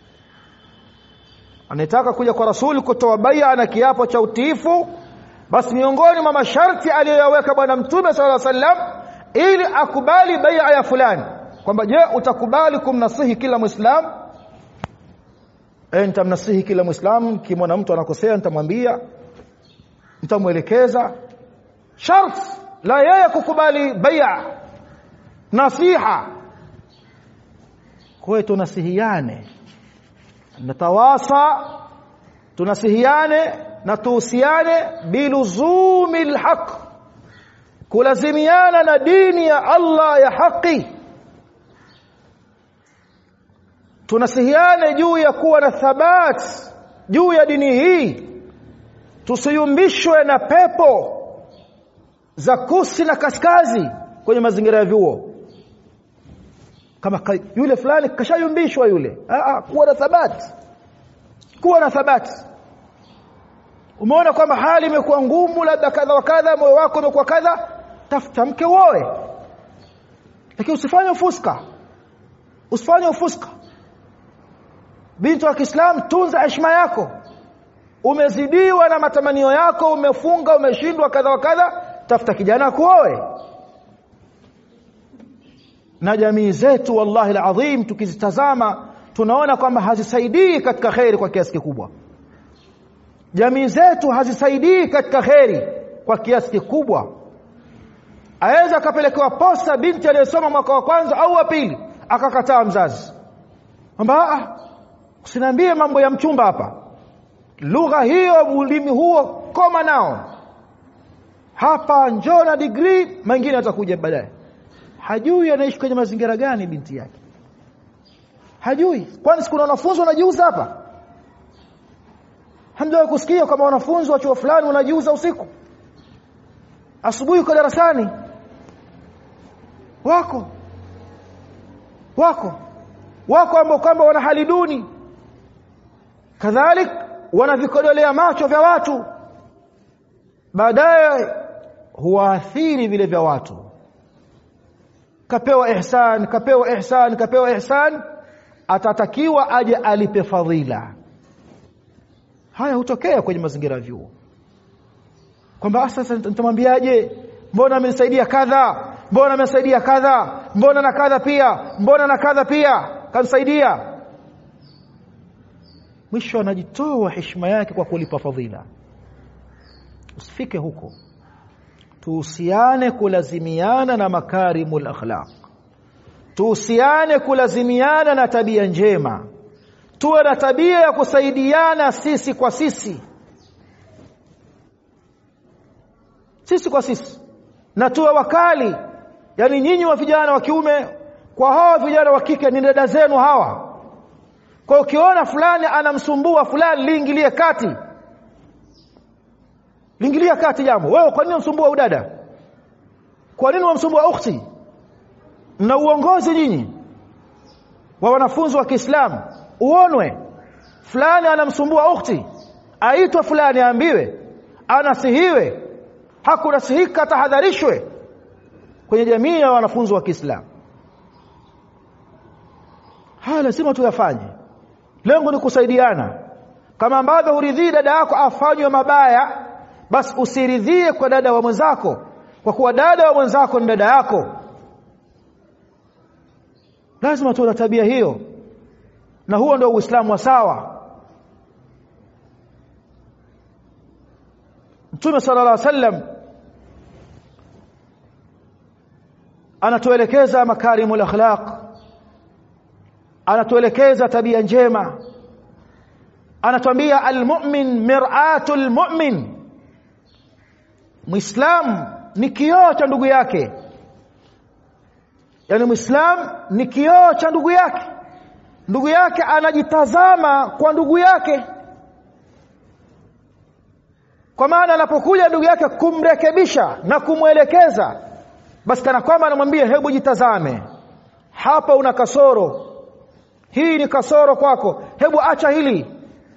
Anataka kuja kwa Rasul kutoa bai'a na kiapo cha utiifu, basi miongoni mwa masharti aliyoweka bwana Mtume sallallahu alaihi wasallam ili akubali bai'a ya fulani, kwamba je, utakubali kumnasihi kila Muislam? Eh, nitamnasihi kila Muislam, kimwona mtu anakosea nitamwambia, nitamuelekeza. Shart la yeye kukubali bai'a, nasiha. Kwa hiyo tunasihiane, natawasa, tunasihiane na tuhusiane biluzumil haq, kulazimiana na dini ya Allah ya haki. Tunasihiane juu ya kuwa na thabat juu ya dini hii, tusiyumbishwe na pepo za kusi na kaskazi kwenye mazingira ya vyuo. Kama yule fulani kashayumbishwa yule, ah, kuwa na thabat, kuwa na thabat. Umeona kwamba hali imekuwa ngumu, labda kadha wa kadha, moyo wako umekuwa kadha, tafuta mke uoe, lakini usifanye ufuska, usifanye ufuska. Binti wa Kiislamu, tunza heshima yako. Umezidiwa na matamanio yako, umefunga, umeshindwa kadha wa kadha, tafuta kijana kuoe. Na jamii zetu wallahi alazim tukizitazama tunaona kwamba hazisaidii katika khairi kwa kiasi kikubwa. Jamii zetu hazisaidii katika khairi kwa kiasi kikubwa. Aweza akapelekewa posta binti aliyesoma mwaka wa kwanza au wa pili, akakataa mzazi, kwamba ah, usiniambie mambo ya mchumba hapa, lugha hiyo, ulimi huo koma nao hapa, njoo na degree, mengine atakuja baadaye. Hajui anaishi kwenye mazingira gani binti yake, hajui. Kwani kuna wanafunzi wanajiuza hapa? Hamjawahi kusikia kama wanafunzi wa chuo fulani wanajiuza usiku, asubuhi kwa darasani? Wako wako wako ambao kwamba wana hali duni, kadhalik wanavikodolea macho vya watu, baadaye huathiri vile vya watu. Kapewa ihsan, kapewa ihsan, kapewa ihsan, atatakiwa aje alipe fadhila. Haya hutokea kwenye mazingira ya vyuo, kwamba sasa nitamwambiaje, mbona amenisaidia kadha, mbona amenisaidia kadha, mbona na kadha pia, mbona na kadha pia kanisaidia. Mwisho anajitoa heshima yake kwa kulipa fadhila. Usifike huko. Tuhusiane kulazimiana na makarimul akhlaq, tuhusiane kulazimiana na tabia njema, tuwe na tabia ya kusaidiana sisi kwa sisi. sisi kwa sisi, na tuwe wakali. Yani nyinyi wa vijana wa kiume kwa hawa vijana wa kike ni dada zenu hawa. Kwa ukiona fulani anamsumbua fulani, liingilie kati. Liingilia kati jambo. Wewe kwa nini unamsumbua udada? Kwa nini unamsumbua ukhti? Na uongozi nyinyi wa wanafunzi wa Kiislamu uonwe fulani anamsumbua ukhti, aitwe fulani aambiwe, anasihiwe, hakunasihika tahadharishwe kwenye jamii ya wanafunzi wa Kiislamu. Haya lazima tuyafanye. Lengo ni kusaidiana. Kama ambavyo huridhii dada yako afanywe mabaya, basi usiridhie kwa dada wa mwenzako, kwa kuwa dada wa mwenzako ni dada yako. Lazima tuwe na tabia hiyo, na huo ndio Uislamu wa sawa. Mtume sallallahu alaihi wasallam anatuelekeza makarimul akhlaq, anatuelekeza tabia njema, anatuambia almu'min mir'atul mu'min. Muislamu ni kioo cha ndugu yake. Yani Muislamu ni kioo cha ndugu yake. Ndugu yake anajitazama kwa ndugu yake. Kwa maana anapokuja ndugu yake kumrekebisha na kumwelekeza, basi kana kwamba anamwambia hebu jitazame, hapa una kasoro, hii ni kasoro kwako, hebu acha hili.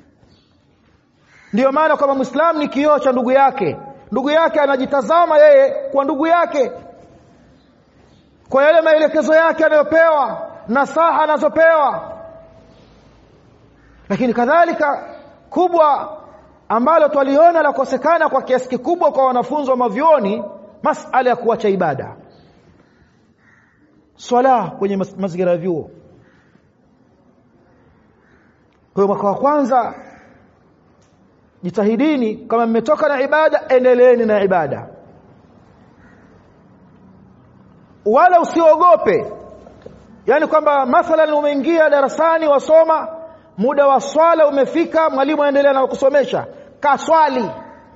Ndiyo maana kama Muislamu ni kioo cha ndugu yake. Ndugu yake anajitazama yeye kwa ndugu yake, kwa yale maelekezo yake anayopewa, nasaha anazopewa. Lakini kadhalika kubwa ambalo twaliona la kosekana kwa kiasi kikubwa kwa wanafunzi wa mavyoni, masala ya kuacha ibada, swala kwenye mazingira ya vyuo. Kwa hiyo mwaka wa kwanza jitahidini, kama mmetoka na ibada endeleeni na ibada, wala usiogope. Yani kwamba mathalan umeingia darasani wasoma, muda wa swala umefika, mwalimu aendelea na kusomesha, kaswali.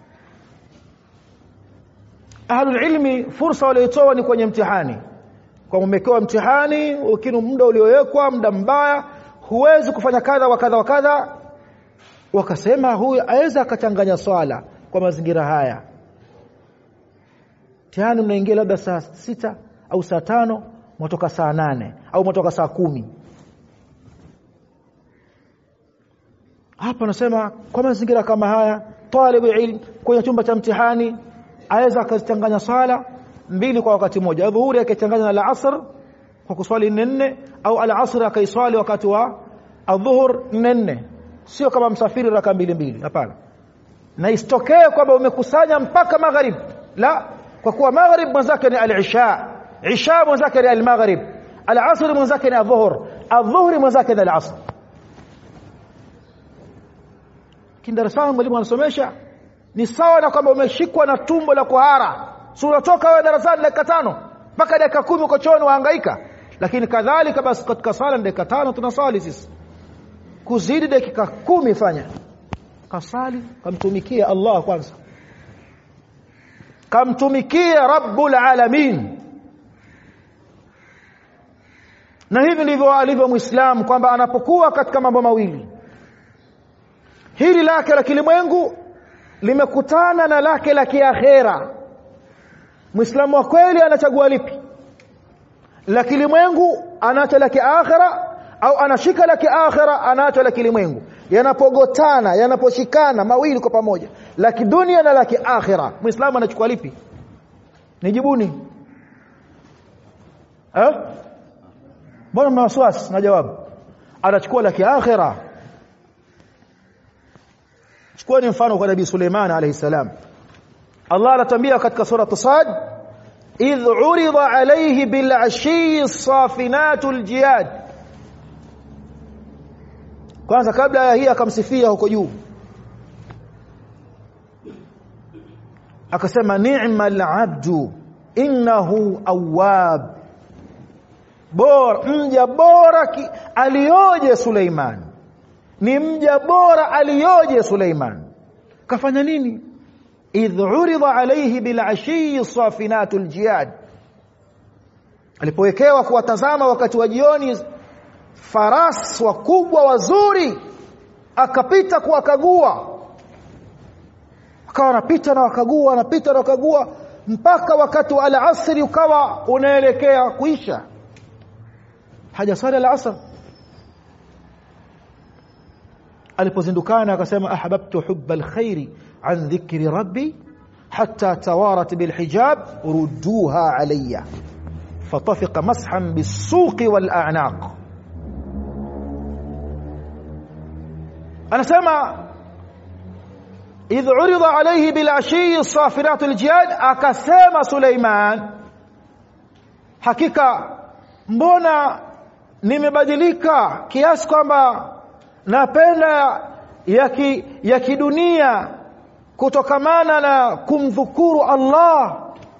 Ahlul ilmi fursa walioitoa ni kwenye mtihani. Kwa umekewa mtihani, ukinu muda uliowekwa muda mbaya, huwezi kufanya kadha wa kadha wa kadha, wakasema huyu aweza akachanganya swala kwa mazingira haya. Mtihani mnaingia labda saa sita au saa tano, mtoka saa nane au mtoka saa kumi. Hapa nasema kwa mazingira kama haya, talibu ilm kwenye chumba cha mtihani aweza akachanganya swala mbili kwa wakati mmoja. Dhuhuri akachanganya na al-asr kwa kuswali nne, au al-asr akaiswali wakati wa adhuhur nne. Sio kama msafiri raka mbili mbili, hapana. Na isitokee kwamba umekusanya mpaka magharib, la, kwa kuwa magharib mwenzake ni al-isha, isha mwenzake ni al-maghrib, al-asr mwenzake ni adhuhur, adhuhuri mwenzake ni al-asr. Kindarasani mwalimu anasomesha ni sawa na kwamba umeshikwa na tumbo la kuhara. Si unatoka wewe darasani dakika tano mpaka dakika kumi uko chooni wahangaika. Lakini kadhalika basi katika sala dakika tano tunasali sisi, kuzidi dakika kumi fanya kasali, kamtumikia Allah kwanza, kamtumikia Rabbul Alamin. Na hivi ndivyo alivyo Muislamu, kwamba anapokuwa katika mambo mawili, hili lake la kilimwengu limekutana na lake la kiakhera. Muislamu wa kweli anachagua lipi? La kilimwengu anaacha la kiakhera, au anashika la kiakhera anaacha la kilimwengu? Yanapogotana, yanaposhikana mawili kwa pamoja, la kidunia na la kiakhera, Muislamu anachukua lipi? Nijibuni. Eh? Mbona mna wasiwasi na jawabu? Anachukua la kiakhera. Chukua ni mfano kwa Nabii Suleiman alayhi salam. Allah anatuambia katika sura Sad, idh urida alayhi bil ashi safinatul jiyad. Kwanza kabla ya hii akamsifia huko juu, akasema ni'mal abdu innahu awwab. Bora, mja bora ki, alioje Suleiman. Ni mja bora alioje Suleiman. Kafanya nini? idh urida alayhi bil ashi safinatul jiyad, alipowekewa kuwatazama wakati wa jioni faras wakubwa wazuri, akapita kuwakagua, akawa anapita na wakagua, anapita na wakagua mpaka wakati wa al-asr ukawa unaelekea kuisha, hajasali al-asr. Alipozindukana akasema ahbabtu hubbal khairi an dhikri rabbi hatta tawarat bil hijab rudduha alayya fatafiqa mashan bis-suq wal a'naq. anasema idh urida alayhi bil ashi safiratul jiyad, akasema Suleiman, hakika mbona nimebadilika kiasi kwamba napenda yaki ya kidunia kutokamana na kumdhukuru Allah.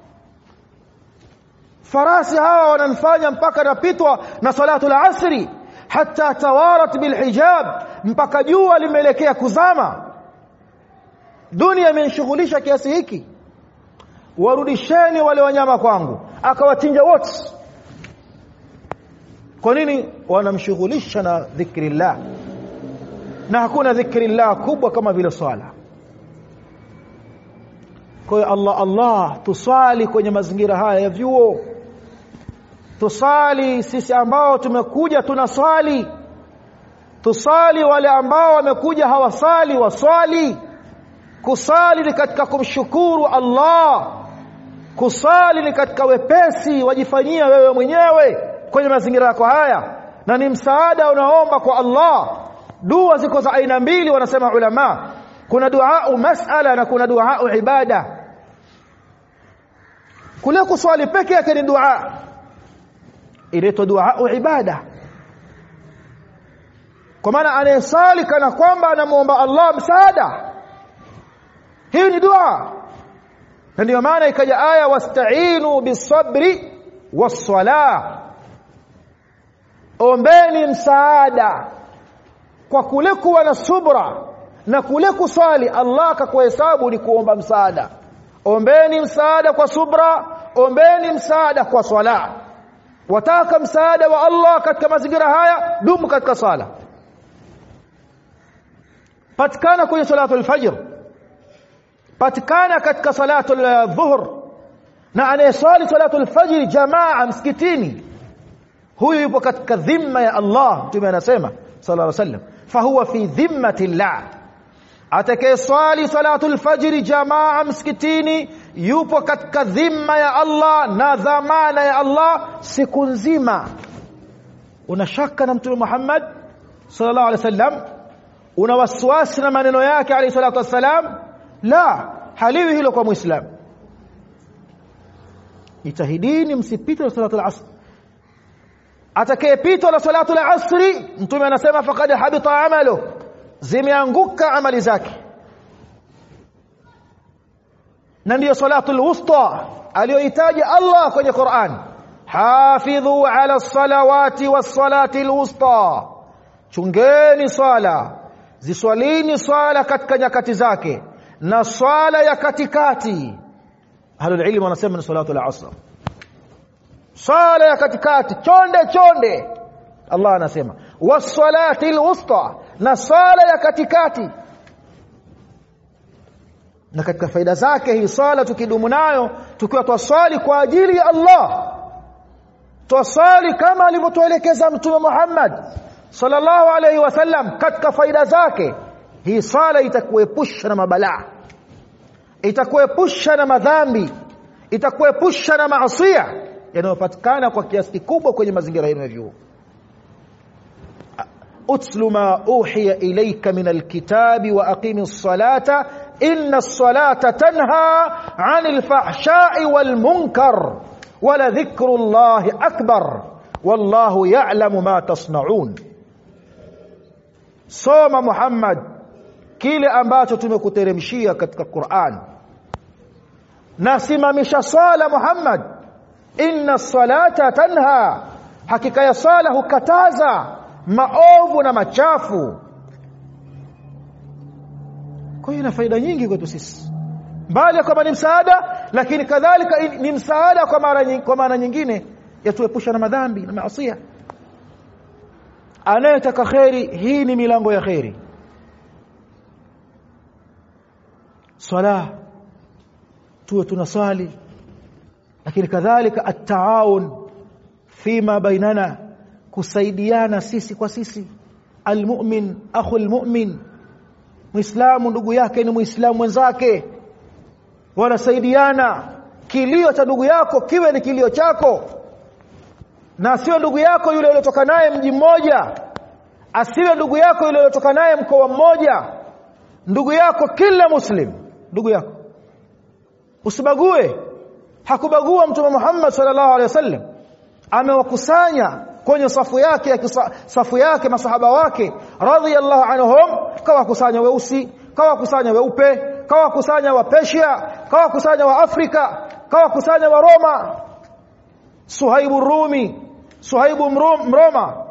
Farasi hawa wananifanya mpaka napitwa na salatul asri hatta tawarat bil hijab, mpaka jua limeelekea kuzama. Dunia imenishughulisha kiasi hiki, warudisheni wale wanyama kwangu. Akawachinja wote. Kwa nini? Wanamshughulisha na dhikrillah, na hakuna dhikrillah kubwa kama vile swala. Kwa hiyo Allah Allah tusali kwenye mazingira haya ya vyuo, tusali sisi ambao tumekuja tunaswali, tusali wale ambao wamekuja hawasali waswali. Kusali ni katika kumshukuru Allah, kusali ni katika wepesi wajifanyia wewe mwenyewe kwenye mazingira yako haya, na ni msaada unaomba kwa Allah. Dua ziko za aina mbili wanasema ulama, kuna dua mas'ala na kuna dua ibada. Kule kuswali peke yake ni dua, inaitwa dua ibada, kwa maana anayesali kana kwamba anamuomba Allah msaada. Hii ni dua, na ndio maana ikaja aya wasta'inu bis-sabri was-salah, ombeni msaada kwa kule kuwa na subra na kule kuswali. Allah akakuhesabu ni kuomba msaada. Ombeni msaada kwa subra, ombeni msaada kwa swala. Wataka msaada wa Allah katika mazingira haya, dumu katika sala. Patikana kwenye salatul fajr, patikana katika salatul dhuhr, na anayesali salatul fajr jamaa msikitini, huyu yupo katika dhimma ya Allah. Mtume anasema sallallahu alaihi wasallam, fahuwa fi dhimmati llah. Atakayeswali salatul fajr jamaa msikitini yupo katika dhimma ya Allah na dhamana ya Allah siku nzima. Unashaka na Mtume Muhammad sallallahu alaihi wasallam? Una waswasi na maneno yake alayhi salatu wasalam? La, haliwi hilo kwa Muislamu. Jitahidini msipite na salatul asr. Atakayepita na salatul asri, Mtume anasema faqad habita amalu, zimeanguka amali zake. Na ndiyo salatul wusta aliyohitaji Allah kwenye Qur'an, hafidhu ala salawati was salati alwusta, chungeni swala, ziswalini swala katika nyakati zake na swala ya katikati. Ahlul ilm wanasema ni salatul asr, swala ya katikati, chonde chonde. Allah anasema was salati alwusta, na swala ya katikati. Na katika faida zake hii swala tukidumu nayo, tukiwa twaswali kwa ajili ya Allah, twaswali kama alivyotuelekeza Mtume Muhammad sallallahu alayhi wasallam, katika faida zake hii swala itakuepusha na mabalaa, itakuepusha na madhambi, itakuepusha na maasi yanayopatikana kwa kiasi kikubwa kwenye mazingira yenu ya vyuo. utlu ma uhiya ilayka min alkitabi wa aqimis salata inna as-salata tanha 'anil fahsha'i wal munkar wa la dhikrullahi akbar wallahu ya'lamu ma tasna'un. Soma Muhammad kile ambacho tumekuteremshia katika Qur'an, na simamisha sala Muhammad. Inna as-salata tanha, hakika ya sala hukataza maovu na machafu. Kwa hiyo ina faida nyingi kwetu sisi. bali kama ni msaada, lakini kadhalika ni msaada kwa maana kwa maana nyingine yatuepusha na madhambi na maasi. Anayetaka khairi, hii ni milango ya khairi. Swala tuwe tunaswali, lakini kadhalika at-taawun fima bainana, kusaidiana sisi kwa sisi. Almu'min akhul mu'min, muislamu ndugu yake ni muislamu mwenzake, wanasaidiana. Kilio cha ndugu yako kiwe ni kilio chako, na sio ndugu yako yule uliotoka naye mji mmoja, asiwe ndugu yako yule uliotoka naye mkoa mmoja. Ndugu yako kila muslim ndugu yako, usibague. Hakubagua Mtume Muhammad sallallahu alaihi wasallam, amewakusanya kwenye safu yake ya safu yake masahaba wake radhiyallahu anhum, kawakusanya weusi, kawakusanya weupe, kawakusanya wa Persia, kawakusanya wa Afrika, kawakusanya wa Roma. Suhaibu Rumi, Suhaibu Mroma,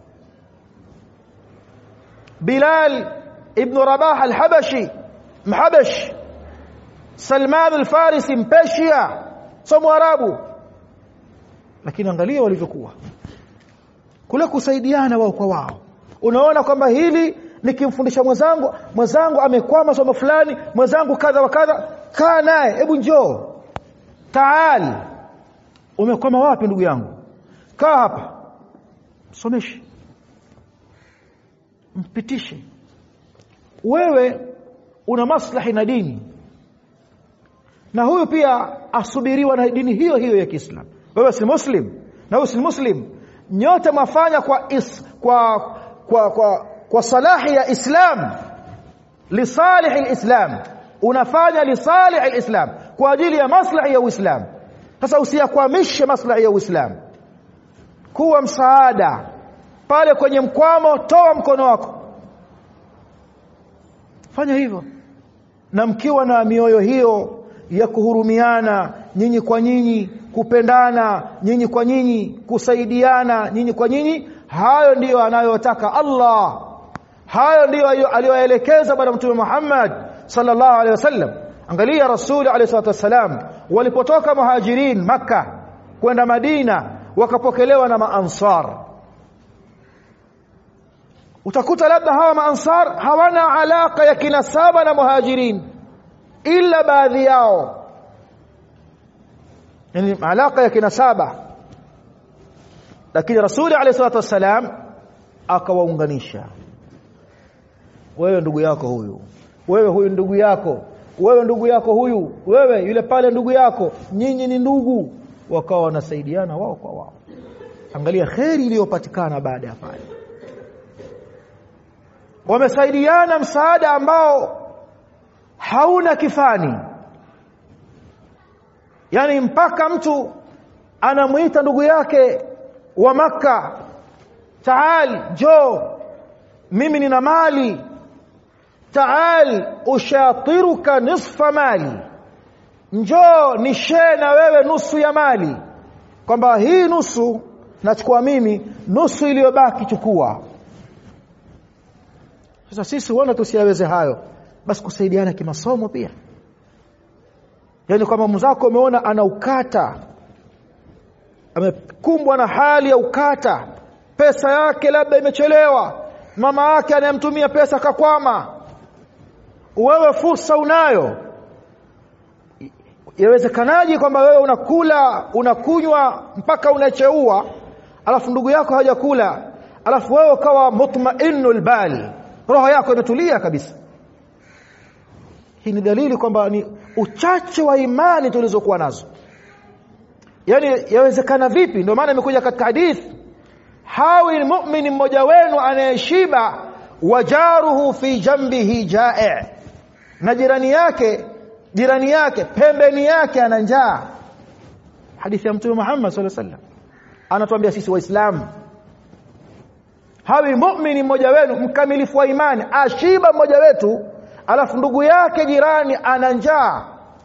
Bilal ibn Rabah al-Habashi Mhabash, Salman al-Farisi Mpeshia, so Mwarabu. Lakini angalia walivyokuwa kule kusaidiana wao kwa wao. Unaona kwamba hili nikimfundisha mwenzangu, mwenzangu amekwama somo fulani, mwenzangu kadha wa kadha, kaa naye, hebu njoo, taal, umekwama wapi ndugu yangu, kaa hapa, msomeshe, mpitishe. Wewe una maslahi na dini, na huyu pia asubiriwa na dini hiyo hiyo ya Kiislamu. Wewe si muslim na huyu si muslim, nyote mafanya kwa is, kwa kwa kwa kwa salahi ya Islam, li salih al-Islam, unafanya li salih al-Islam, kwa ajili ya maslahi ya Uislamu. Sasa usiyakwamishe maslahi ya Uislamu, kuwa msaada pale kwenye mkwamo, toa mkono wako, fanya hivyo. Na mkiwa na mioyo hiyo ya kuhurumiana nyinyi kwa nyinyi, kupendana nyinyi kwa nyinyi, kusaidiana nyinyi kwa nyinyi, hayo ndiyo anayotaka Allah, hayo ndiyo aliyoelekeza bwana Mtume Muhammad sallallahu alaihi wasallam. Angalia Rasul alayhi salatu wasalam, walipotoka Muhajirin Makkah kwenda Madina, wakapokelewa na maansar. Utakuta labda hawa maansar hawana alaka ya kinasaba na Muhajirin, ila baadhi yao, yani alaka ya kinasaba, lakini Rasul alayhi salatu wasalam akawaunganisha. Wewe ndugu yako huyu, wewe huyu ndugu yako, wewe ndugu yako huyu, wewe yule pale ndugu yako, nyinyi ni ndugu. Wakawa wanasaidiana wao kwa wao. Angalia khairi iliyopatikana baada ya pale. Wamesaidiana msaada ambao hauna kifani, yani mpaka mtu anamuita ndugu yake wa Makka, taal jo, mimi nina mali, taal ushatiruka nisfa mali, njoo nishe na wewe nusu ya mali, kwamba hii nusu nachukua mimi, nusu iliyobaki chukua. Sasa sisi wana tusiaweze hayo, basi kusaidiana kimasomo pia. Yani kama mzako umeona ana ukata, amekumbwa na hali ya ukata, pesa yake labda imechelewa, mama yake anayemtumia pesa kakwama, wewe fursa unayo, yawezekanaje kwamba wewe unakula unakunywa mpaka unacheua, alafu ndugu yako hajakula, alafu wewe ukawa mutma'innul bali, roho yako imetulia kabisa? Hii ni dalili kwamba ni uchache wa imani tulizokuwa nazo. Yani yawezekana vipi? Ndio maana imekuja katika hadith, hawi mu'min mmoja wenu anayeshiba wajaruhu fi jambihi ja'i, na jirani yake jirani yake pembeni yake ana njaa. Hadithi ya Mtume Muhammad sallallahu alaihi wasallam anatuambia sisi Waislamu, hawi mu'min mmoja wenu mkamilifu wa imani ashiba mmoja wetu, alafu ndugu yake jirani ana njaa.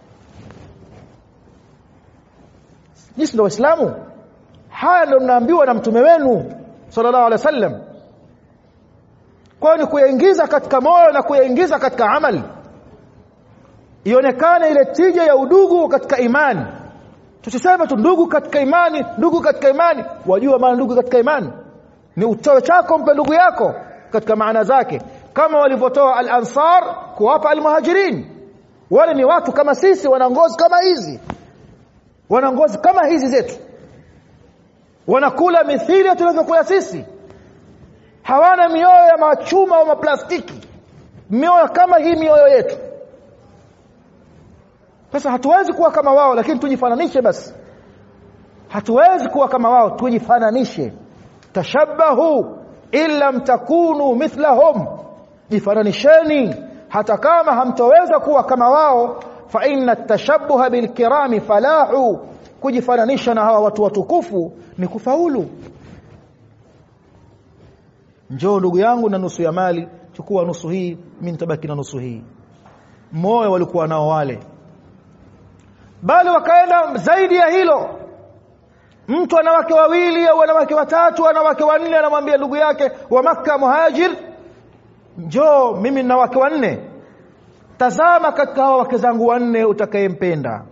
Sisi ndio Waislamu. Haya ndio mnaambiwa na mtume wenu sallallahu alaihi wasallam. Kwa ni kuyaingiza katika moyo na kuyaingiza katika amali. ionekane ile tija ya udugu katika imani. Tusiseme tu ndugu katika imani, ndugu katika imani. Wajua maana ndugu katika imani ni utoe chako mpe ndugu yako katika maana zake, kama walivyotoa al-ansar kuwapa al-muhajirin. Wale ni watu kama sisi, wana ngozi kama hizi, wana ngozi kama hizi zetu, wanakula mithili tunavyokula sisi, hawana mioyo ya machuma au maplastiki, mioyo kama hii mioyo yetu. Sasa hatuwezi kuwa kama wao, lakini tujifananishe basi. Hatuwezi kuwa kama wao, tujifananishe. Tashabbahu illa mtakunu mithlahum, jifananisheni hata kama hamtoweza kuwa kama wao. Fa inna at-tashabbuha bil kirami falahu, kujifananisha na hawa watu watukufu ni kufaulu. Njoo ndugu yangu na nusu ya mali, chukua nusu hii, mimi nitabaki na nusu hii. Moyo walikuwa nao wale, bali wakaenda zaidi ya hilo. Mtu ana wake wawili au ana wake watatu, ana wake wanne, anamwambia ndugu yake wa Makkah muhajir, njoo mimi nina wake wanne, tazama katika hao wake zangu wanne utakayempenda.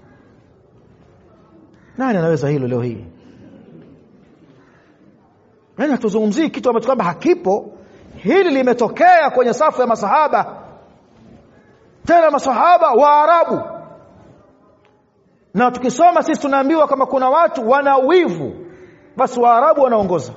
Nani anaweza hilo leo hii? Nani tuzungumzie kitu ambacho kwamba hakipo? Hili limetokea kwenye safu ya masahaba, tena masahaba wa Arabu. Na tukisoma sisi tunaambiwa kama kuna watu wana wivu, basi Waarabu wanaongoza.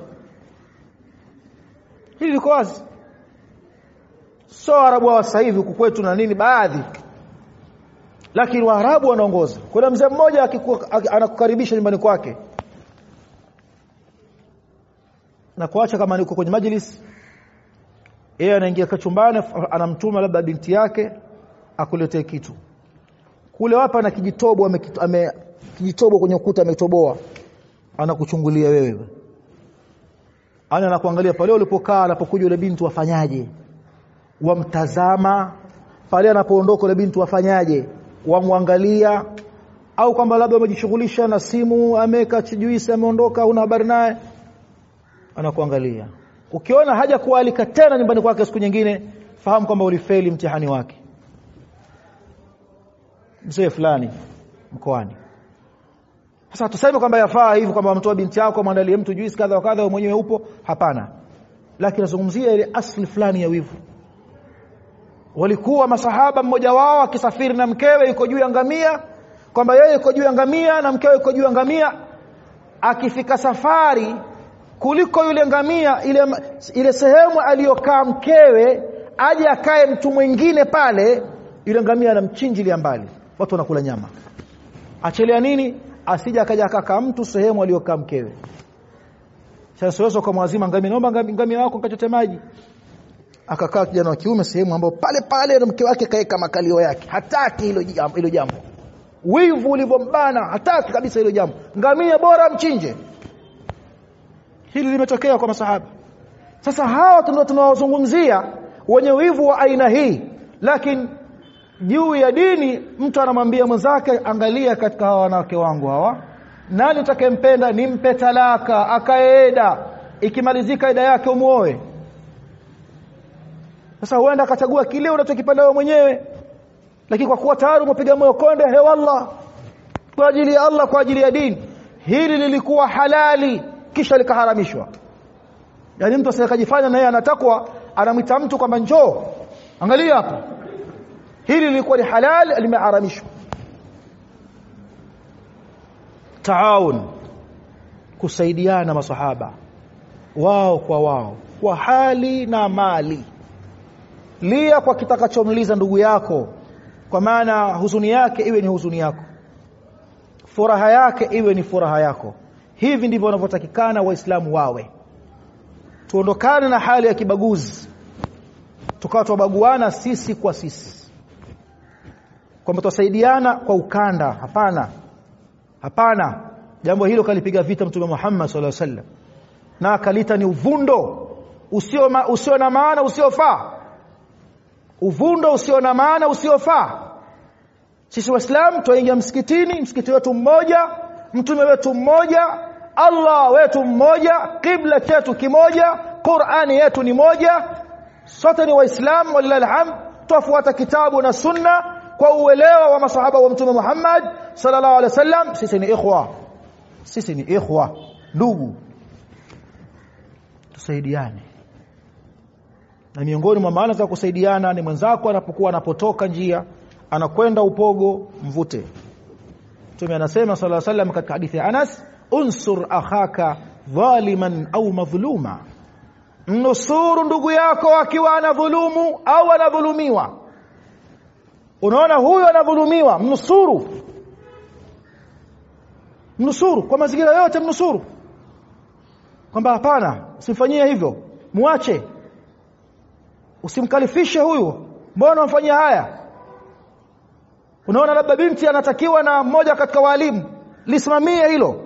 Hili liko wazi. So Waarabu wa sasa hivi huku kwetu na nini baadhi, lakini Waarabu wanaongoza. Kuna mzee mmoja anakukaribisha nyumbani kwake na kuacha kama niko kwenye majlis, yeye anaingia kachumbani, anamtuma labda binti yake akuletee kitu. Kule wapa na kijitobo ame kijitobo kwenye ukuta ametoboa, anakuchungulia wewe. Ana anakuangalia pale ulipokaa, anapokuja yule binti wafanyaje? Wamtazama. Pale anapoondoka yule binti wafanyaje? Wamwangalia. Au kwamba labda amejishughulisha na simu, ameka chijuisi, ameondoka, huna habari naye, anakuangalia. Ukiona haja kualika tena nyumbani kwake siku nyingine, fahamu kwamba ulifeli mtihani wake. Mzee fulani mkoani. Sasa tuseme kwamba yafaa hivi kwamba mtoa binti yako mwandalie mtu juisi kadha wa kadha, wewe mwenyewe upo, hapana. Lakini nazungumzia ile asli fulani ya wivu. Walikuwa masahaba, mmoja wao akisafiri na mkewe yuko juu ya ngamia, kwamba yeye yuko juu ya ngamia na mkewe yuko juu ya ngamia. Akifika safari, kuliko yule ngamia ile ile sehemu aliyokaa mkewe aje akae mtu mwingine pale, yule ngamia anamchinjilia mbali. Watu wanakula nyama. Achelea nini? Asija akaja akakaa mtu sehemu aliyokaa mkewe. Sasa wewe kwa mwazima ngamia, naomba ngamia wako kachote maji. Akakaa kijana wa kiume sehemu ambapo pale pale na mke wake kaeka makalio yake. Hataki hilo jambo, hilo jambo. Wivu ulivombana, hataki kabisa hilo jambo. Ngamia bora mchinje. Hili limetokea kwa masahaba. Sasa hawa ndio tunawazungumzia wenye wivu wa aina hii. Lakini juu ya dini mtu anamwambia mwenzake, angalia katika hawa wanawake wangu hawa, nani utakayempenda nimpe talaka, akaeda, ikimalizika ida yake umuoe. Sasa huenda akachagua kile unachokipenda wewe mwenyewe, lakini kwa kuwa tayari umepiga moyo konde, he wallah, kwa ajili ya Allah, kwa ajili ya dini. Hili lilikuwa halali kisha likaharamishwa. Yaani mtu asikajifanya na yeye anatakwa, anamwita mtu kwamba njoo, angalia hapa. Hili lilikuwa ni halal, limeharamishwa. Taawun, kusaidiana masahaba wao kwa wao, kwa hali na mali. Lia kwa kitakachomliza ndugu yako, kwa maana huzuni yake iwe ni huzuni yako, furaha yake iwe ni furaha yako. Hivi ndivyo wanavyotakikana waislamu wawe. Tuondokane na hali ya kibaguzi, tukawa tubaguana sisi kwa sisi, kwamba tusaidiana kwa ukanda. Hapana, hapana. Jambo hilo kalipiga vita Mtume Muhammad sallallahu alaihi wasallam, na akalita ni uvundo usio ma, usio na maana, usiofaa. Uvundo usio na maana, usiofaa. Sisi waislamu tuingia msikitini, msikiti wetu mmoja, mtume wetu mmoja, Allah wetu mmoja, kibla chetu kimoja, Qur'ani yetu ni moja. Sote ni waislamu, walillahi alhamd. Tufuata kitabu na sunna, kwa uelewa wa masahaba wa Mtume Muhammad sallallahu alaihi wasallam. Sisi ni ikhwa, sisi ni ikhwa, ndugu, tusaidiane. Na miongoni mwa maana za kusaidiana ni mwenzako anapokuwa anapotoka njia anakwenda upogo, mvute. Mtume anasema sallallahu alaihi wasallam katika hadithi ya Anas, unsur akhaka dhaliman au madhluma, mnusuru ndugu yako akiwa anadhulumu au anadhulumiwa. Unaona huyo anadhulumiwa, mnusuru, mnusuru kwa mazingira yote, mnusuru kwamba hapana, usimfanyie hivyo, muache, usimkalifishe huyu, mbona unamfanyia haya. Unaona labda binti anatakiwa na mmoja katika walimu, lisimamie hilo,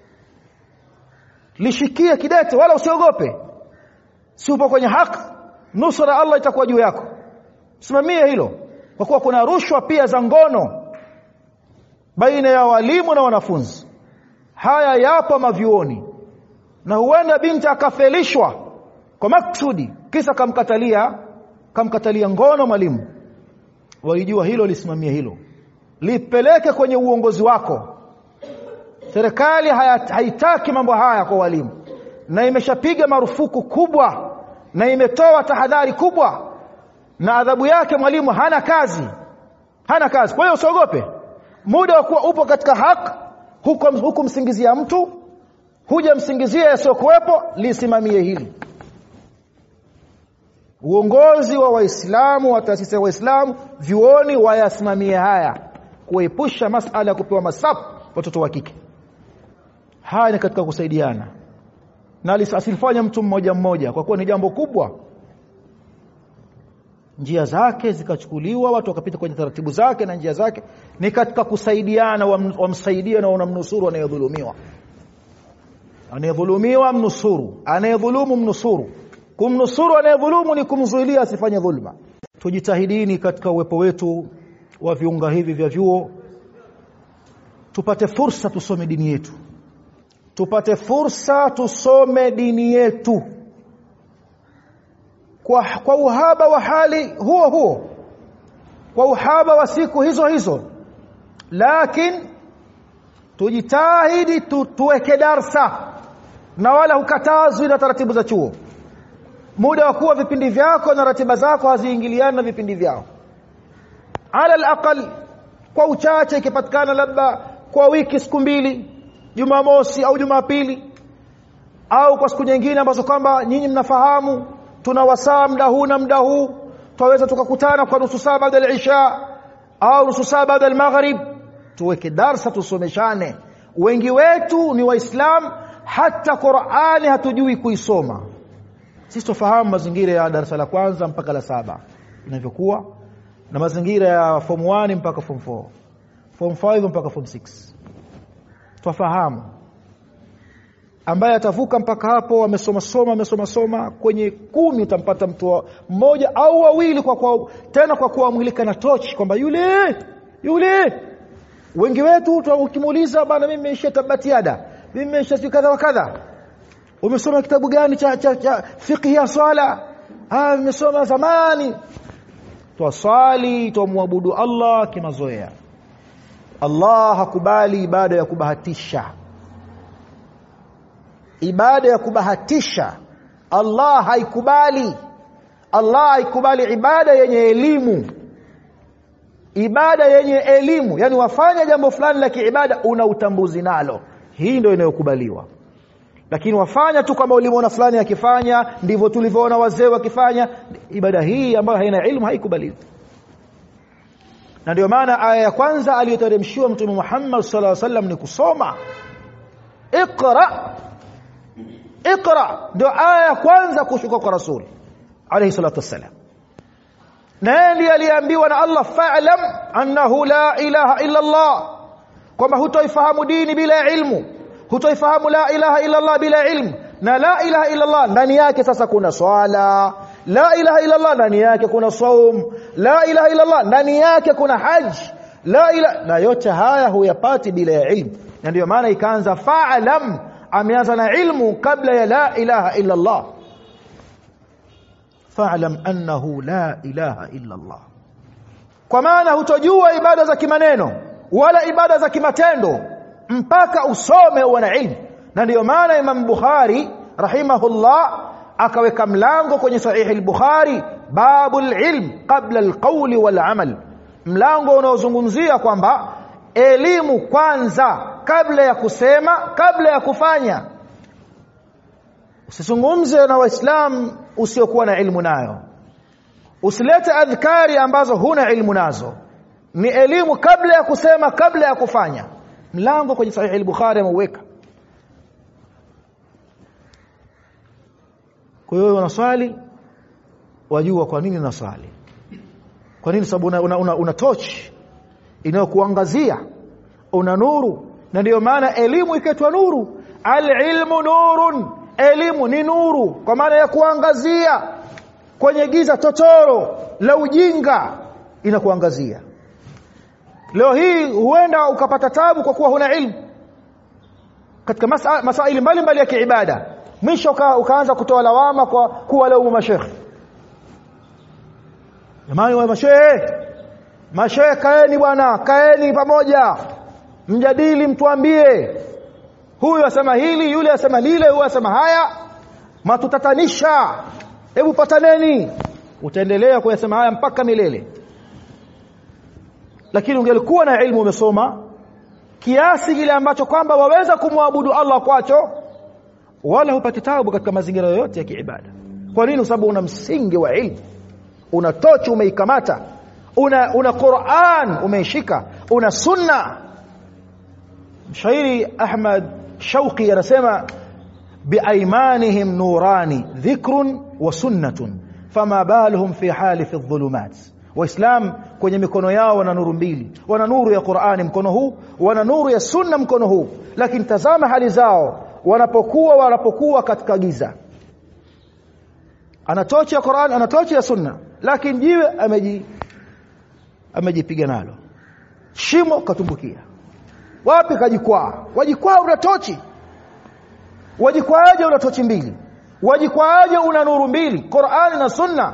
lishikie kidete, wala usiogope. Si upo kwenye haki, nusura Allah itakuwa juu yako, simamie hilo. Kwa kuwa kuna rushwa pia za ngono baina ya walimu na wanafunzi, haya yapo mavyuoni, na huenda binti akafelishwa kwa maksudi kisa kamkatalia kamkatalia ngono mwalimu. Walijua hilo, lisimamie hilo, lipeleke kwenye uongozi wako. Serikali haitaki mambo haya kwa walimu, na imeshapiga marufuku kubwa na imetoa tahadhari kubwa, na adhabu yake mwalimu hana kazi, hana kazi. Kwa hiyo usiogope, muda wa kuwa upo katika haki, huko huko msingizia mtu, huja msingizia yasiokuwepo, lisimamie hili. Uongozi wa Waislamu, wa taasisi ya Waislamu vyuoni wayasimamie haya, kuepusha masala ya kupewa masafu watoto wa kike. Haya ni katika kusaidiana, na asilifanya mtu mmoja mmoja, kwa kuwa ni jambo kubwa. Njia zake zikachukuliwa, watu wakapita kwenye taratibu zake na njia zake, ni katika kusaidiana, wamsaidia na wanamnusuru anayedhulumiwa. Anayedhulumiwa mnusuru, anayedhulumu mnusuru. Kumnusuru anayedhulumu ni kumzuilia asifanye dhulma. Tujitahidini katika uwepo wetu wa viunga hivi vya vyuo, tupate fursa tusome dini yetu, tupate fursa tusome dini yetu kwa, kwa uhaba wa hali huo huo, kwa uhaba wa siku hizo hizo, lakini tujitahidi tu, tuweke darsa, na wala hukatazwi na taratibu za chuo. Muda wa kuwa vipindi vyako na ratiba zako haziingiliani na vipindi vyao, ala alaqal kwa uchache ikipatikana labda kwa wiki siku mbili, Jumamosi au Jumapili, au kwa siku nyingine ambazo kwamba nyinyi mnafahamu tuna wasaa muda huu na muda huu, twaweza tukakutana kwa nusu saa baada ya isha au nusu saa baada ya maghrib, tuweke darasa tusomeshane. Wengi wetu ni Waislamu, hata Qur'ani hatujui kuisoma. Sisi tufahamu mazingira ya darasa la kwanza mpaka la saba inavyokuwa, na mazingira ya form one mpaka form four, form five mpaka form six. Tufahamu ambaye atavuka mpaka hapo amesoma soma amesoma soma, kwenye kumi utampata mtu mmoja au wawili, kwa kwa tena kwa kuamwilika na torch kwamba yule yule. Wengi wetu ukimuuliza, bana mimi nimesha tabatiada, mimi nimesha kadha wa kadha, umesoma kitabu gani cha cha, cha fiqh ya swala? Ah, nimesoma zamani. Twasali, tumwabudu Allah kimazoea. Allah hakubali ibada ya kubahatisha. Ibada ya kubahatisha Allah haikubali. Allah haikubali ibada yenye elimu. Ibada yenye elimu, yani wafanya jambo fulani la kiibada una utambuzi nalo, hii ndio inayokubaliwa. Lakini wafanya tu kama ulimuona fulani akifanya, ndivyo tulivyoona wazee wakifanya, ibada hii ambayo haina elimu haikubaliwi. Na ndio maana aya ya kwanza aliyoteremshiwa Mtume Muhammad sallallahu alaihi wasallam ni kusoma. Iqra, Iqra ndio aya ya kwanza kushuka kwa Rasul alayhi salatu wasallam. Na ndiye aliambiwa na Allah, fa'lam annahu la ilaha illa Allah, kwamba hutoifahamu dini bila ilmu, hutoifahamu la ilaha illa Allah bila ilmu. Na la ilaha illa Allah ndani yake sasa kuna swala, la ilaha illa Allah ndani yake kuna saum, la ilaha illa Allah ndani yake kuna haji, la ilaha, na yote haya huyapati bila ya ilmu. Na ndio maana ikaanza fa'lam, ameanza na ilmu kabla ya la ilaha illa Allah. Fa'lam annahu la ilaha illa Allah. kwa maana hutojua ibada za kimaneno wala ibada za kimatendo mpaka usome uwe na ilmu. Na ndio maana Imam Bukhari rahimahullah akaweka mlango kwenye sahihi al-Bukhari, babul ilm qabla al-qawli wal amal, mlango unaozungumzia kwamba elimu kwanza kabla ya kusema, kabla ya kufanya. Usizungumze na Waislamu usiokuwa na ilmu nayo, usilete adhkari ambazo huna ilmu nazo. Ni elimu kabla ya kusema, kabla ya kufanya. Mlango kwenye sahihi al-Bukhari ameweka. Kwa hiyo unaswali, wajua kwa nini unaswali. Kwa nini? Sababu una, una, una, una torch inayokuangazia, una nuru. Na ndio maana elimu ikaitwa nuru. Al-ilmu nurun, elimu ni nuru kwa maana ya kuangazia kwenye giza totoro la ujinga, inakuangazia. Leo hii huenda ukapata tabu kwa kuwa huna ilmu katika masa, masaili mbalimbali ya kiibada, mwisho uka, ukaanza kutoa lawama kwa kuwalaumu mashekhi. Jamani wa mashekhi, mashekhi kaeni bwana, kaeni pamoja, mjadili, mtuambie huyu asema hili, yule asema lile, huyu asema haya, matutatanisha, hebu pataneni. Utaendelea kuyasema haya mpaka milele. Lakini ungelikuwa na ilmu, umesoma kiasi kile ambacho kwamba waweza kumwabudu Allah kwacho, wala hupati taabu katika mazingira yoyote ya kiibada. Kwa nini? Sababu una msingi wa ilmu, una tochi umeikamata, una una Qur'an umeishika, una sunna. Mshairi Ahmad Shauqi anasema biaymanihim nurani dhikrun wa sunnatun fama baluhum fi hali fi dhulumat. Waislam kwenye mikono yao wana nuru mbili, wana nuru ya Qur'ani mkono huu, wana nuru ya sunna mkono huu. Lakini tazama hali zao wanapokuwa wanapokuwa katika giza. Anatochi ya Qur'an, anatochi ya sunna, lakini jiwe ameji amejipiga nalo, shimo katumbukia. Wapi kajikwaa? Wajikwaa una tochi. Wajikwaaje una tochi mbili? Wajikwaaje una nuru mbili, Qur'ani na sunna?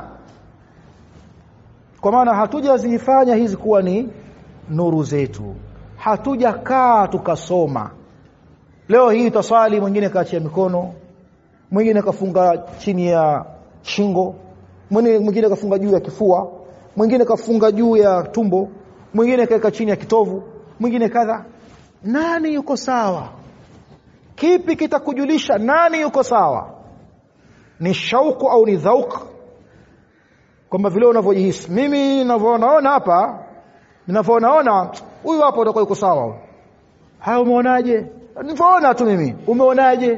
Kwa maana hatujazifanya hizi kuwa ni nuru zetu, hatujakaa tukasoma. Leo hii taswali, mwingine kaachia mikono, mwingine kafunga chini ya shingo, mwingine kafunga juu ya kifua, mwingine kafunga juu ya tumbo, mwingine kaeka chini ya kitovu, mwingine kadha. Nani yuko sawa? Kipi kitakujulisha nani yuko sawa? Ni shauku au ni dhauq? Kwamba vile unavyojihisi, mimi ninavyoona hapa, ninavyoona huyu hapo utakuwa yuko sawa. Haya, umeonaje? Nilivyoona tu mimi. Umeonaje?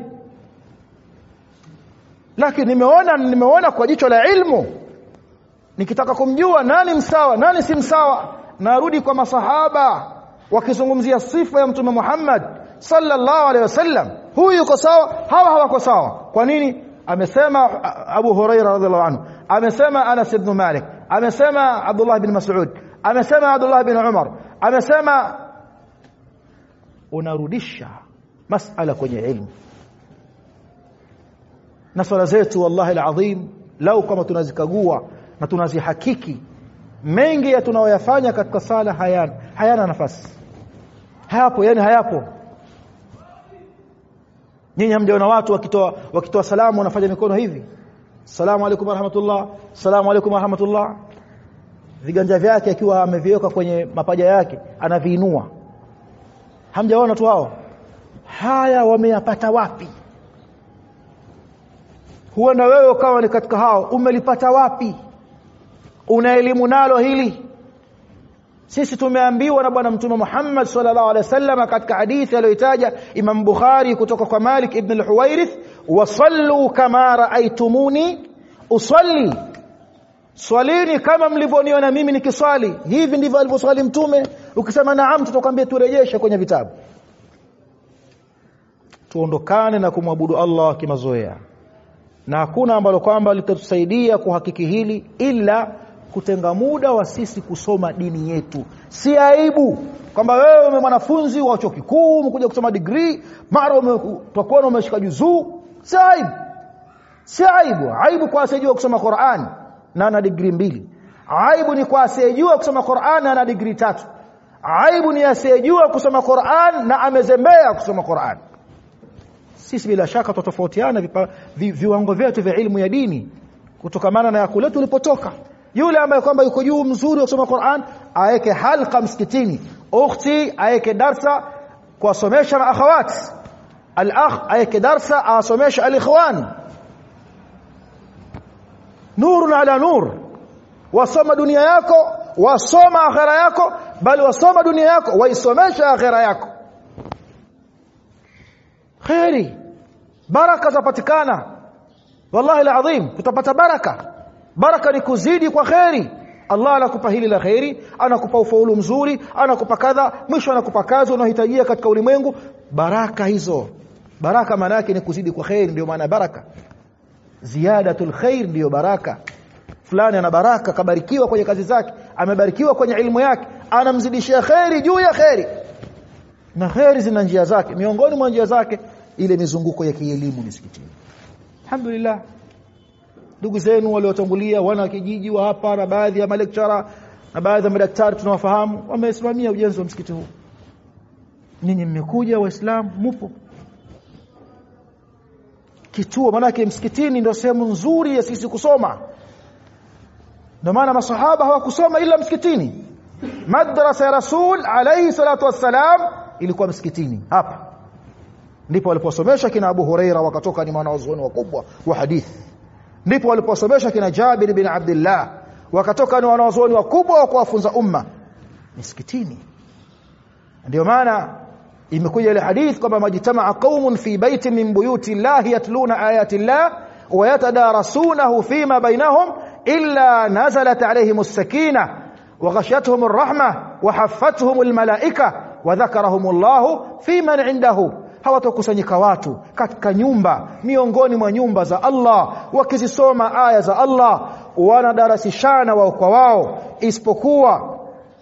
Lakini nimeona nimeona kwa jicho la ilmu. Nikitaka kumjua nani msawa, nani si msawa, narudi kwa masahaba wakizungumzia sifa ya Mtume Muhammad sallallahu alaihi wasallam. Huyu yuko sawa, hawa hawako sawa. Kwa nini? Amesema Abu Hurairah radhiallahu anhu, amesema Anas ibn Malik, amesema Abdullah ibn Mas'ud, amesema Abdullah ibn Umar, amesema. Unarudisha masala kwenye ilmu. Na swala zetu wallahi alazim, lau kama tunazikagua na tunazihakiki, mengi ya tunayoyafanya katika sala hayana hayana nafasi. Hayapo, yani hayapo. Nyinyi hamjaona watu wakitoa wakitoa salamu wanafanya mikono hivi, assalamu alaykum warahmatullah, assalamu alaykum warahmatullah, viganja vyake akiwa ameviweka kwenye mapaja yake anaviinua. Hamjaona tu hao? Haya wameyapata wapi? Huenda wewe ukawa ni katika hao, umelipata wapi? Una elimu nalo hili? Sisi tumeambiwa na bwana Mtume Muhammad sallallahu alaihi wasallam katika hadithi aliyotaja Imam Bukhari kutoka kwa Malik ibn al-Huwairith, wasallu kama raaitumuni usalli, swalini kama mlivyoniona mimi nikiswali. Hivi ndivyo alivyoswali Mtume. Ukisema naam, tutakwambia turejeshe kwenye vitabu. Tuondokane na kumwabudu Allah kimazoea, na hakuna ambalo kwamba litatusaidia kuhakiki hili ila kutenga muda wa sisi kusoma dini yetu. Si aibu kwamba wewe ni mwanafunzi wa chuo kikuu umekuja kusoma degree, mara utakuwa umeshika juzuu. Si aibu, si aibu. Aibu kwa asiyejua kusoma Qur'an na ana degree mbili. Aibu ni kwa asiyejua kusoma Qur'an na ana degree tatu. Aibu ni asiyejua kusoma Qur'an na amezembea kusoma Qur'an. Sisi bila shaka tutofautiana vi, viwango vyetu vya elimu ya dini kutokamana na yakule tulipotoka. Yule ambaye kwamba yuko juu mzuri kusoma Qur'an aeke halqa msikitini, ukhti aeke darsa kuwasomesha na akhawat, al-akh aeke darsa asomesha al-ikhwan. Nurun ala nur. Wasoma dunia yako, wasoma akhira yako, bali wasoma dunia yako waisomesha akhira yako. Khairi, baraka zapatikana. Wallahi alazim, tutapata baraka. Baraka ni kuzidi kwa khairi. Allah anakupa hili la khairi, anakupa ufaulu mzuri, anakupa kadha, mwisho anakupa kazi unayohitajia katika ulimwengu. Baraka hizo, baraka maana yake ni kuzidi kwa khairi, ndio maana baraka. Ziyadatul khair ndio baraka. Fulani ana baraka, kabarikiwa kwenye kazi zake, amebarikiwa kwenye ilmu yake, anamzidishia khairi juu ya khairi. Na khairi zina njia zake, miongoni mwa njia zake ile mizunguko ya kielimu misikitini. Alhamdulillah. Ndugu zenu waliotangulia, wana kijiji wa hapa na baadhi ya malekchara na baadhi ya madaktari tunawafahamu wamesimamia ujenzi wa msikiti huu. Ninyi mmekuja Waislamu mupo. Kituo manake msikitini ndio sehemu nzuri ya sisi kusoma. Ndio maana masahaba hawakusoma ila msikitini. Madrasa ya Rasul alayhi salatu wassalam ilikuwa msikitini hapa. Ndipo waliposomesha kina Abu Huraira wakatoka ni wanazuoni wakubwa wa hadithi. Ndipo waliposomesha kina Jabir bin Abdullah wakatoka ni wanazuoni wakubwa wa kuwafunza umma msikitini. Ndio maana imekuja ile hadith kwamba majtamaa qaumun fi baitin min buyuti llahi yatluna ayati llah wa yatadarasunahu fima bainahum illa nazalat alayhim as-sakinah wa ghashiyatuhum ar-rahmah wa haffathum al-malaika wa dhakarahum Allah fi man indahu. Hawatokusanyika watu katika nyumba miongoni mwa nyumba za Allah wakizisoma aya za Allah, wanadarasishana wao kwa wao, isipokuwa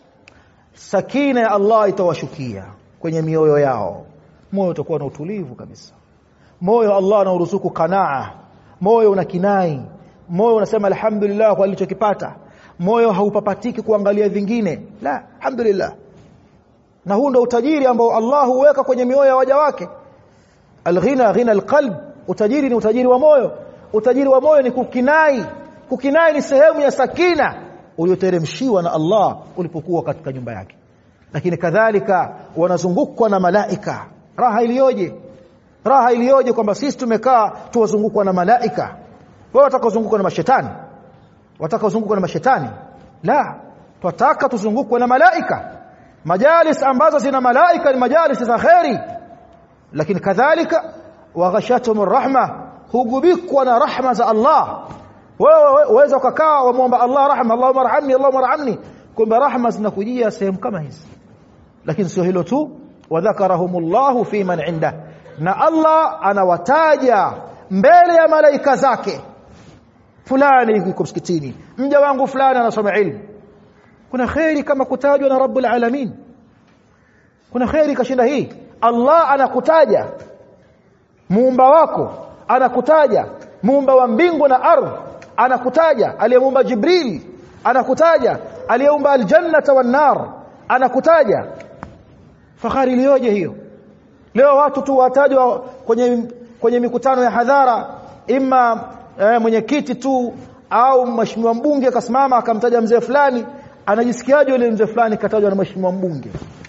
sakina ya Allah itawashukia kwenye mioyo yao. Moyo utakuwa na utulivu kabisa. Moyo Allah anauruzuku kanaa, moyo una kinai, moyo unasema alhamdulillah kwa alichokipata. Moyo haupapatiki kuangalia vingine, la, alhamdulillah. Na huu ndio utajiri ambao Allah huweka kwenye mioyo ya waja wake. Alghina ghina alqalb, utajiri ni utajiri wa moyo. Utajiri wa moyo ni kukinai. Kukinai ni sehemu ya sakina ulioteremshiwa na Allah ulipokuwa katika nyumba yake. Lakini kadhalika wanazungukwa na malaika. Raha iliyoje, raha iliyoje kwamba sisi tumekaa tuwazungukwa na malaika. Wao watakazungukwa na mashetani, watakazungukwa na mashetani? La, tunataka tuzungukwe na malaika. Majalis ambazo zina malaika ni majalis za khairi. Lakini kadhalika waghashatumur rahma, hugubikwa na rahma za Allah. Wewe waweza kukaa wamuomba Allah rahma, Allahumma arhamni, Allahumma arhamni, kumbe rahma zinakujia sehemu kama hizi. Lakini sio hilo tu, wadhakarahumullahu fi man inda, na Allah anawataja mbele ya malaika zake. Fulani yuko msikitini, mja wangu fulani anasoma ilmu. Kuna khairi kama kutajwa na Rabbul Alamin? Kuna khairi kashinda hii? Allah anakutaja, muumba wako anakutaja, muumba wa mbingu na ardhi anakutaja, aliyemuumba Jibril anakutaja, aliyeumba aljannata wan nar anakutaja. Fahari iliyoje hiyo! Leo watu tu watajwa kwenye kwenye mikutano ya hadhara, imma eh, mwenyekiti tu au mheshimiwa mbunge akasimama akamtaja mzee fulani, anajisikiaje yule mzee fulani katajwa na mheshimiwa mbunge?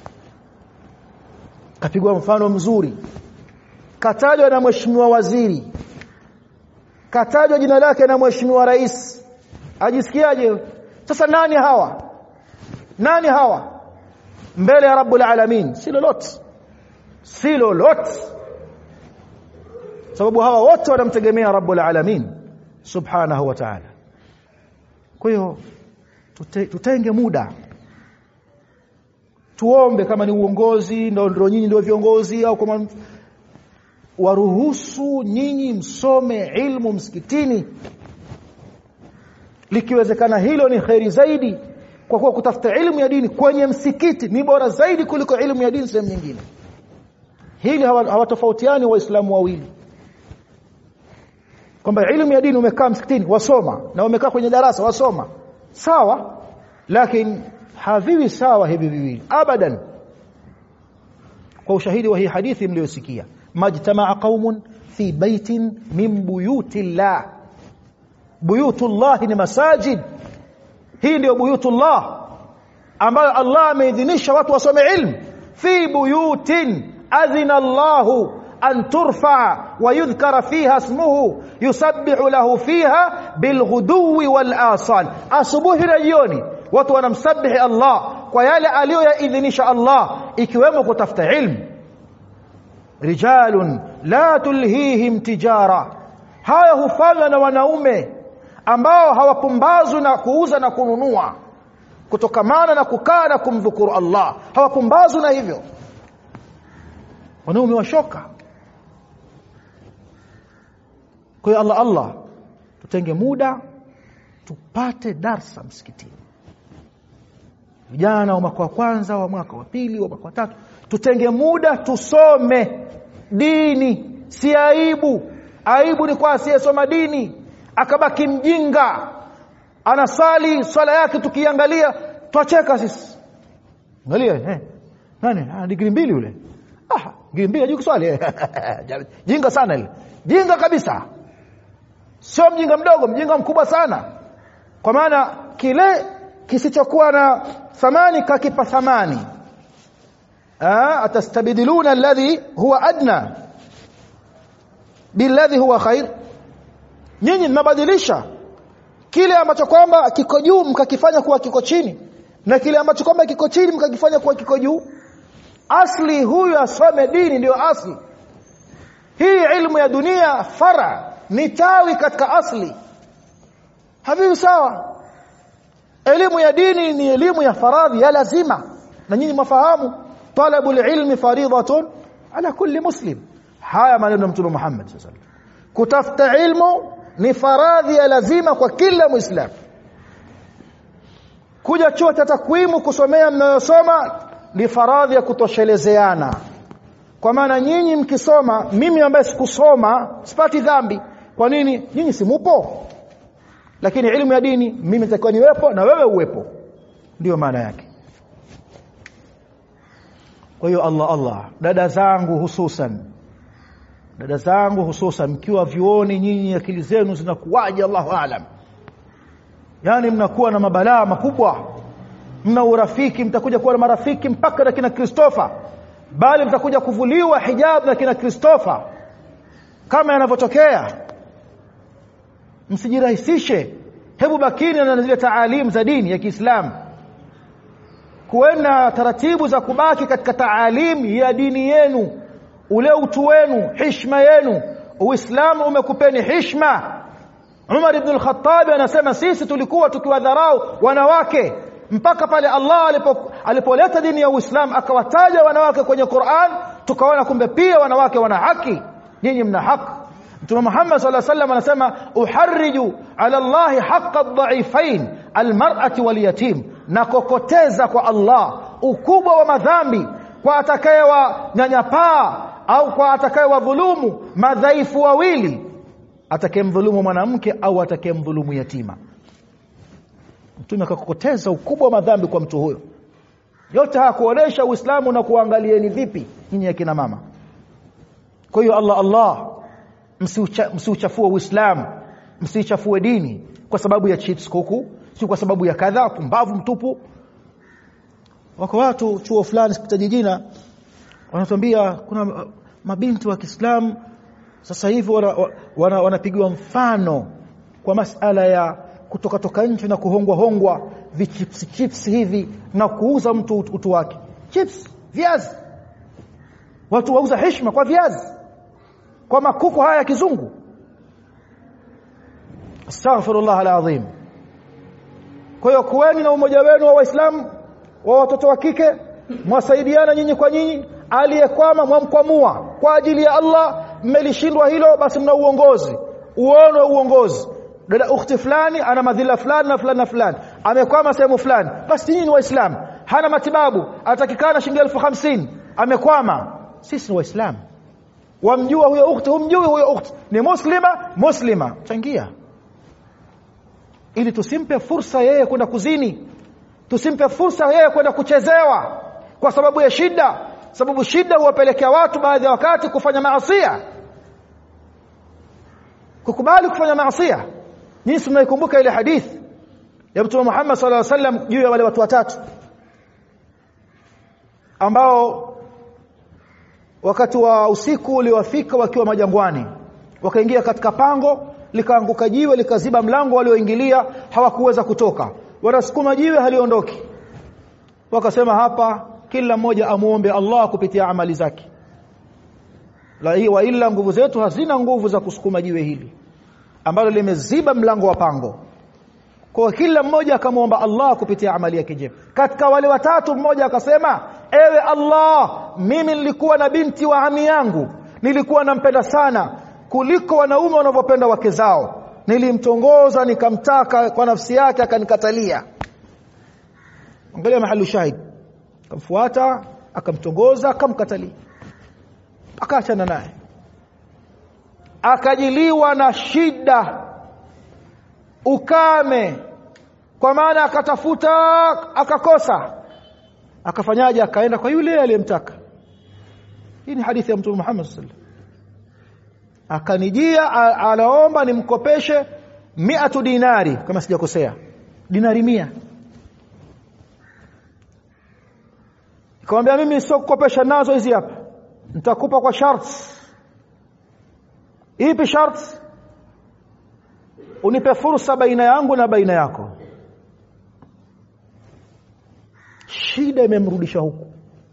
Kapigwa mfano mzuri, katajwa na mheshimiwa waziri, katajwa jina lake na mheshimiwa rais, ajisikiaje? Sasa nani hawa? Nani hawa mbele ya Rabbul Alamin? Si lolote, si lolote, sababu hawa wote wanamtegemea Rabbul Alamin subhanahu wa ta'ala. Kwa hiyo tutenge muda, tuombe. Kama ni uongozi ndio ndio nyinyi ndio viongozi, au kama waruhusu nyinyi msome ilmu msikitini. Likiwezekana hilo ni khairi zaidi, kwa kuwa kutafuta ilmu ya dini kwenye msikiti ni bora zaidi kuliko ilmu ya dini sehemu nyingine. Hili hawatofautiani waislamu wawili, kwamba ilmu ya dini umekaa msikitini wasoma na umekaa kwenye darasa wasoma, sawa, lakini haviwi sawa hivi viwili abadan. Kwa ushahidi wa hii hadithi mliyosikia, majtamaa qaumun fi baitin min buyutillah. Buyutullah ni masajid. Hii ndio buyutullah ambayo Allah ameidhinisha watu wasome ilmu. Fi buyutin adhina Allahu an turfa wa yudhkara fiha ismuhu yusabbihu lahu fiha bilghuduwi wal asal. Asubuhi na jioni watu wanamsabihi Allah kwa yale aliyoyaidhinisha Allah, ikiwemo kutafuta ilmu. Rijalun la tulhihim tijara, haya hufanywa na wanaume ambao hawapumbazwi na kuuza na kununua, kutokamana na kukaa na kumdhukuru Allah, hawapumbazwi na hivyo. Wanaume washoka. Kwa hiyo Allah Allah tutenge muda tupate darsa msikitini. Vijana wa mwaka wa kwanza, wa mwaka wa pili, wa mwaka wa tatu, tutenge muda tusome dini. Si aibu. Aibu ni kwa asiyesoma dini akabaki mjinga, anasali swala yake tukiangalia twacheka sisi. Angalia eh nani ana degree mbili yule, ah degree mbili hajui kuswali. Jinga sana ile, jinga kabisa. Sio mjinga mdogo, mjinga mkubwa sana. Kwa maana kile kisichokuwa na thamani kakipa thamani. ah atastabidiluna alladhi huwa adna billadhi huwa khair. Nyinyi mnabadilisha kile ambacho kwamba kiko juu mkakifanya kuwa kiko chini, na kile ambacho kwamba kiko chini mkakifanya kuwa kiko juu. Asli huyu asome dini ndio asli. Hii ilmu ya dunia fara, ni tawi katika asli. Haviwi sawa. Elimu ya dini ni elimu ya faradhi ya lazima, na nyinyi mfahamu talabul ilmi faridatun ala kulli muslim. Haya maneno ya Mtume Muhammad sallallahu alaihi wasallam. Kutafuta ilmu ni faradhi ya lazima kwa kila Muislamu. Kuja chuo cha takwimu kusomea mnayosoma ni faradhi ya kutoshelezeana. Kwa maana nyinyi mkisoma, mimi ambaye sikusoma sipati dhambi. Kwa nini? Nyinyi si mupo. Lakini elimu ya dini mimi nitakuwa niwepo na wewe uwepo. Ndio maana yake. Kwa hiyo Allah Allah, dada zangu hususan dada zangu hususan mkiwa vioni, nyinyi akili zenu zinakuwaje Allahu aalam. Yani mnakuwa na mabalaa makubwa, mna urafiki, mtakuja kuwa na marafiki mpaka na kina Christopher, bali mtakuja kuvuliwa hijab na kina Christopher kama yanavyotokea. Msijirahisishe, hebu bakini na zile taalimu za dini ya Kiislamu. Kuena taratibu za kubaki katika taalimu ya dini yenu, ule utu wenu, heshima yenu. Uislamu umekupeni heshima. Umar ibn al-Khattab anasema sisi tulikuwa tukiwadharau wanawake mpaka pale Allah alipo alipoleta dini ya Uislamu akawataja wanawake kwenye Qur'an, tukaona kumbe pia wanawake wana haki. Nyinyi mna haki. Mtume Muhammad sallallahu alaihi wasallam anasema uharriju ala Allah haqqa ad-dha'ifain al-mar'ati wal-yatim, na kokoteza kwa Allah ukubwa wa madhambi kwa atakayewa nyanyapaa au kwa atakayewa dhulumu madhaifu wawili, atakayemdhulumu mwanamke au atakayemdhulumu yatima. Mtume akakokoteza ukubwa wa madhambi kwa mtu huyo. Yote hakuonesha Uislamu na kuangalieni vipi nyinyi akina mama. Kwa hiyo Allah Allah, msiuchafue Uislamu, msichafue dini kwa sababu ya chips kuku, si kwa sababu ya kadha pumbavu mtupu. Wako watu chuo fulani sikitaji jina, wanatuambia kuna mabinti wa Kiislamu sasa hivi wana wanapigiwa wana mfano kwa masala ya kutoka toka nje na kuhongwa hongwa vichips chips hivi na kuuza mtu utu wake. Chips, viazi. Watu wauza heshima kwa viazi, kwa makuku haya ya kizungu. Astaghfirullah alazim. Kwa hiyo kuweni na umoja wenu wa Waislamu, wa watoto wa kike, mwasaidiana nyinyi kwa nyinyi. Aliyekwama mwamkwamua kwa ajili ya Allah. Mmelishindwa hilo, basi mna uongozi, uone uongozi. Dada ukhti fulani ana madhila fulani na fulani na fulani, amekwama sehemu fulani, basi nyinyi ni Waislamu, hana matibabu, atakikana shilingi elfu hamsini, amekwama. Sisi ni Waislamu. Wamjua huyo ukhti, humjui huyo ukhti, ni muslima, muslima, changia. ili tusimpe fursa yeye kwenda kuzini, tusimpe fursa yeye kwenda kuchezewa kwa sababu ya shida, sababu shida huwapelekea watu baadhi ya wakati kufanya maasiya, kukubali kufanya maasiya. Nyinyi mnaikumbuka ile hadithi ya Mtume Muhammad sallallahu alaihi wasallam juu ya wale watu watatu ambao wakati wa usiku uliwafika wakiwa majangwani, wakaingia katika pango, likaanguka jiwe likaziba mlango, walioingilia hawakuweza kutoka, wanasukuma jiwe haliondoki. Wakasema hapa kila mmoja amuombe Allah kupitia amali zake, la hii wa ila nguvu zetu hazina nguvu za kusukuma jiwe hili ambalo limeziba mlango wa pango. Kwa kila mmoja akamuomba Allah kupitia amali yake njema. Katika wale watatu mmoja akasema, ewe Allah, mimi nilikuwa na binti wa ami yangu, nilikuwa nampenda sana kuliko wanaume wanavyopenda wake zao, nilimtongoza nikamtaka kwa nafsi yake akanikatalia. Angalia mahali shahid, akamfuata akamtongoza akamkatalia, akaachana naye, akajiliwa na shida, ukame, kwa maana akatafuta akakosa, akafanyaje? Akaenda kwa yule aliyemtaka. Hii ni hadithi ya Mtume Muhammad sallallahu alaihi wasallam. Akanijia anaomba nimkopeshe miatu dinari, kama sijakosea, dinari mia. Nikamwambia mimi sio kukopesha nazo hizi hapa, nitakupa kwa sharti. Ipi sharti? Unipe fursa baina yangu na baina yako. Shida imemrudisha huku.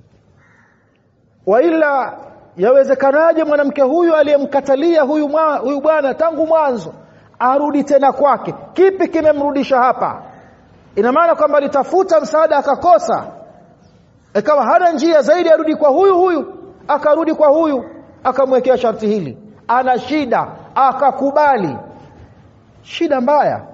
Waila yawezekanaje mwanamke huyu aliyemkatalia huyu mwa, huyu bwana tangu mwanzo arudi tena kwake? Kipi kimemrudisha hapa? Ina maana kwamba alitafuta msaada akakosa, ikawa hana njia zaidi arudi kwa huyu huyu, akarudi kwa huyu, akamwekea sharti hili, ana shida, akakubali. Shida mbaya,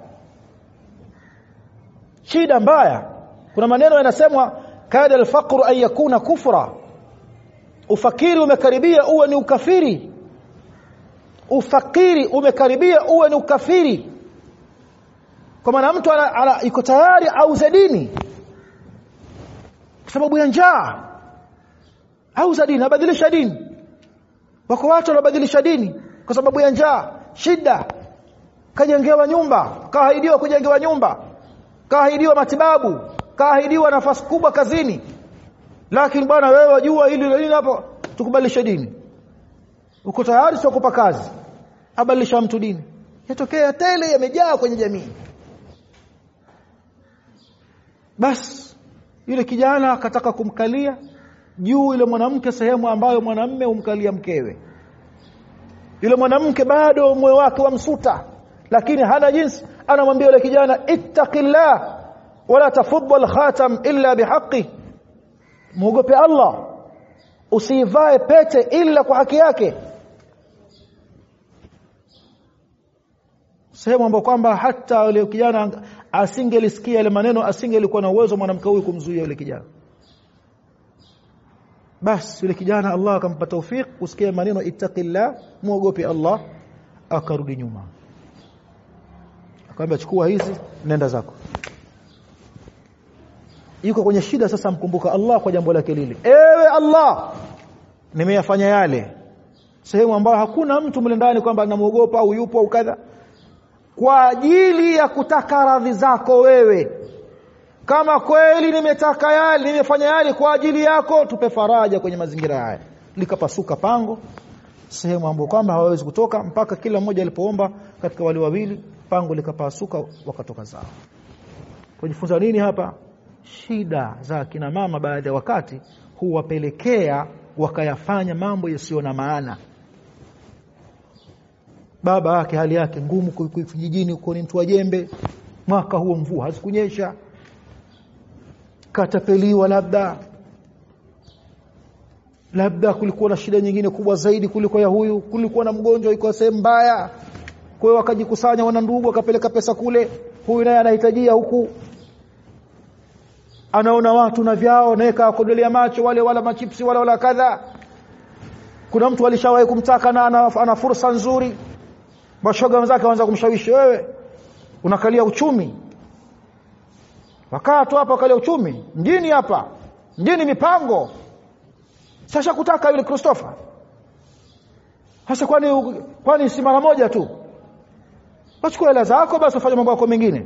shida mbaya. Kuna maneno yanasemwa, kada al-faqru an yakuna kufra, ufakiri umekaribia uwe ni ukafiri, ufakiri umekaribia uwe ni ukafiri. Kwa maana mtu yuko tayari auze dini kwa sababu ya njaa, auza dini, abadilisha dini. Wako watu wanabadilisha dini kwa sababu ya njaa, shida. Kajengewa nyumba, kaahidiwa kujengewa nyumba, kaahidiwa matibabu, kaahidiwa nafasi kubwa kazini, lakini bwana wewe wajua hili nini hapo, tukubadilisha dini. Uko tayari sio kupa kazi, abadilisha mtu dini. Yatokea tele yamejaa kwenye jamii. Bas yule kijana akataka kumkalia juu ile mwanamke sehemu ambayo mwanamume humkalia mkewe. Yule mwanamke bado moyo wake wamsuta, lakini hana jinsi. Anamwambia yule kijana, ittaqillah wala tafuddu al-khatam illa bihaqqi, muogope Allah, usivae pete ila kwa haki yake. Sehemu ambapo kwamba hata yule kijana asingelisikia ile maneno, asingelikuwa na uwezo mwanamke huyu kumzuia yule kijana. Bas yule kijana Allah akampa tawfik kusikia maneno ittaqillah, muogope Allah, akarudi nyuma. Akamwambia chukua hizi, nenda zako. Yuko kwenye shida sasa, mkumbuka Allah kwa jambo lake lile. Ewe Allah, nimeyafanya yale, sehemu ambayo hakuna mtu mle ndani kwamba anamuogopa au yupo au kadha, kwa ajili ya kutaka radhi zako wewe. Kama kweli nimetaka yale, nimefanya yale kwa ajili yako, tupe faraja kwenye mazingira haya. Likapasuka pango, sehemu ambayo kwamba hawawezi kutoka, mpaka kila mmoja alipoomba katika wale wawili, pango likapasuka, wakatoka zao. Kujifunza nini hapa? Shida za kina mama baadhi ya wakati huwapelekea wakayafanya mambo yasiyo na maana. Baba yake hali yake ngumu kijijini, uko ni mtu wa jembe, mwaka huo mvua hazikunyesha, katapeliwa, labda labda kulikuwa na shida nyingine kubwa zaidi kuliko ya huyu, kulikuwa na mgonjwa yuko sehemu mbaya, kwa hiyo wakajikusanya wana ndugu wakapeleka pesa kule, huyu naye anahitajia huku, anaona watu na vyao naye kakodolea macho, wale wala machipsi wala wala kadha. Kuna mtu alishawahi kumtaka na ana, ana fursa nzuri, mashoga wenzake waanza kumshawishi, wewe unakalia uchumi. Wakaa tu hapa wakalia uchumi mjini hapa, mjini mipango. Sasa kutaka yule Christopher, hasa kwani kwani si mara moja tu? Wachukua hela zako basi ufanye mambo yako mengine.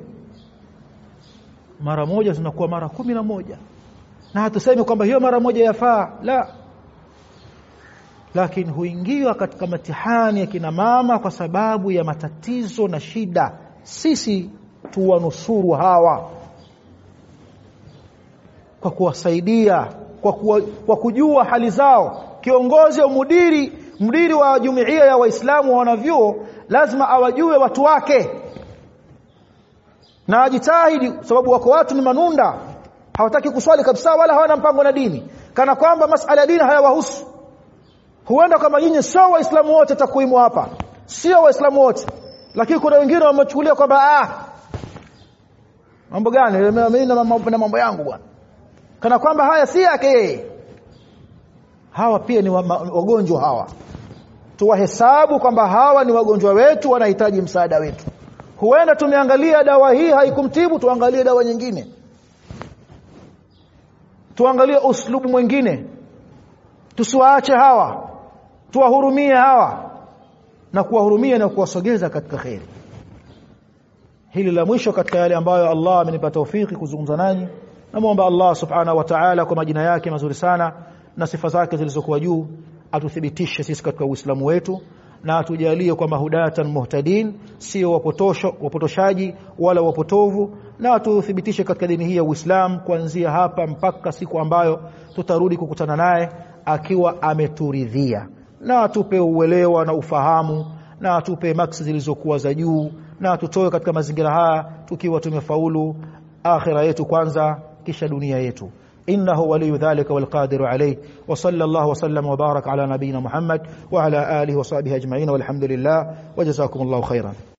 Mara moja zinakuwa mara kumi na moja. Na hatusemi kwamba hiyo mara moja yafaa, la. Lakini huingiwa katika mitihani ya kina mama kwa sababu ya matatizo na shida. Sisi tuwanusuru hawa kwa kuwasaidia, kwa, kuwa, kwa kujua hali zao. Kiongozi au mudiri mdiri wa jumuiya ya Waislamu wa wanavyuo lazima awajue watu wake na ajitahidi, sababu wako watu ni manunda, hawataki kuswali kabisa wala hawana mpango na dini, kana kwamba masuala ya dini hayawahusu. Huenda kama nyinyi sio Waislamu wote takwimu hapa, sio Waislamu wote, lakini kuna wengine wamechukulia kwamba ah mambo gani mimi na mambo yangu bwana, kana kwamba haya si yake. Hawa pia ni wagonjwa hawa. Tuwahesabu kwamba hawa ni wagonjwa wetu, wanahitaji msaada wetu. Huenda tumeangalia dawa hii haikumtibu, tuangalie dawa nyingine. Tuangalie uslubu mwingine. Tusiwaache hawa. Tuwahurumie hawa. Na kuwahurumia na kuwasogeza katika khairi. Hili la mwisho katika yale ambayo Allah amenipa taufiki kuzungumza nanyi. Namuomba Allah subhanahu wa ta'ala kwa majina yake mazuri sana na sifa zake zilizokuwa juu atuthibitishe sisi katika Uislamu wetu na atujalie kwa mahudatan muhtadin, sio wapotosho wapotoshaji wala wapotovu, na atuthibitishe katika dini hii ya Uislamu kuanzia hapa mpaka siku ambayo tutarudi kukutana naye akiwa ameturidhia, na atupe uelewa na ufahamu, na atupe maksi zilizokuwa za juu, na atutoe katika mazingira haya tukiwa tumefaulu akhira yetu kwanza kisha dunia yetu. إنه ولي ذلك والقادر عليه. وصلى الله وسلم وبارك على نبينا محمد وعلى آله وصحبه أجمعين والحمد لله وجزاكم الله خيرا.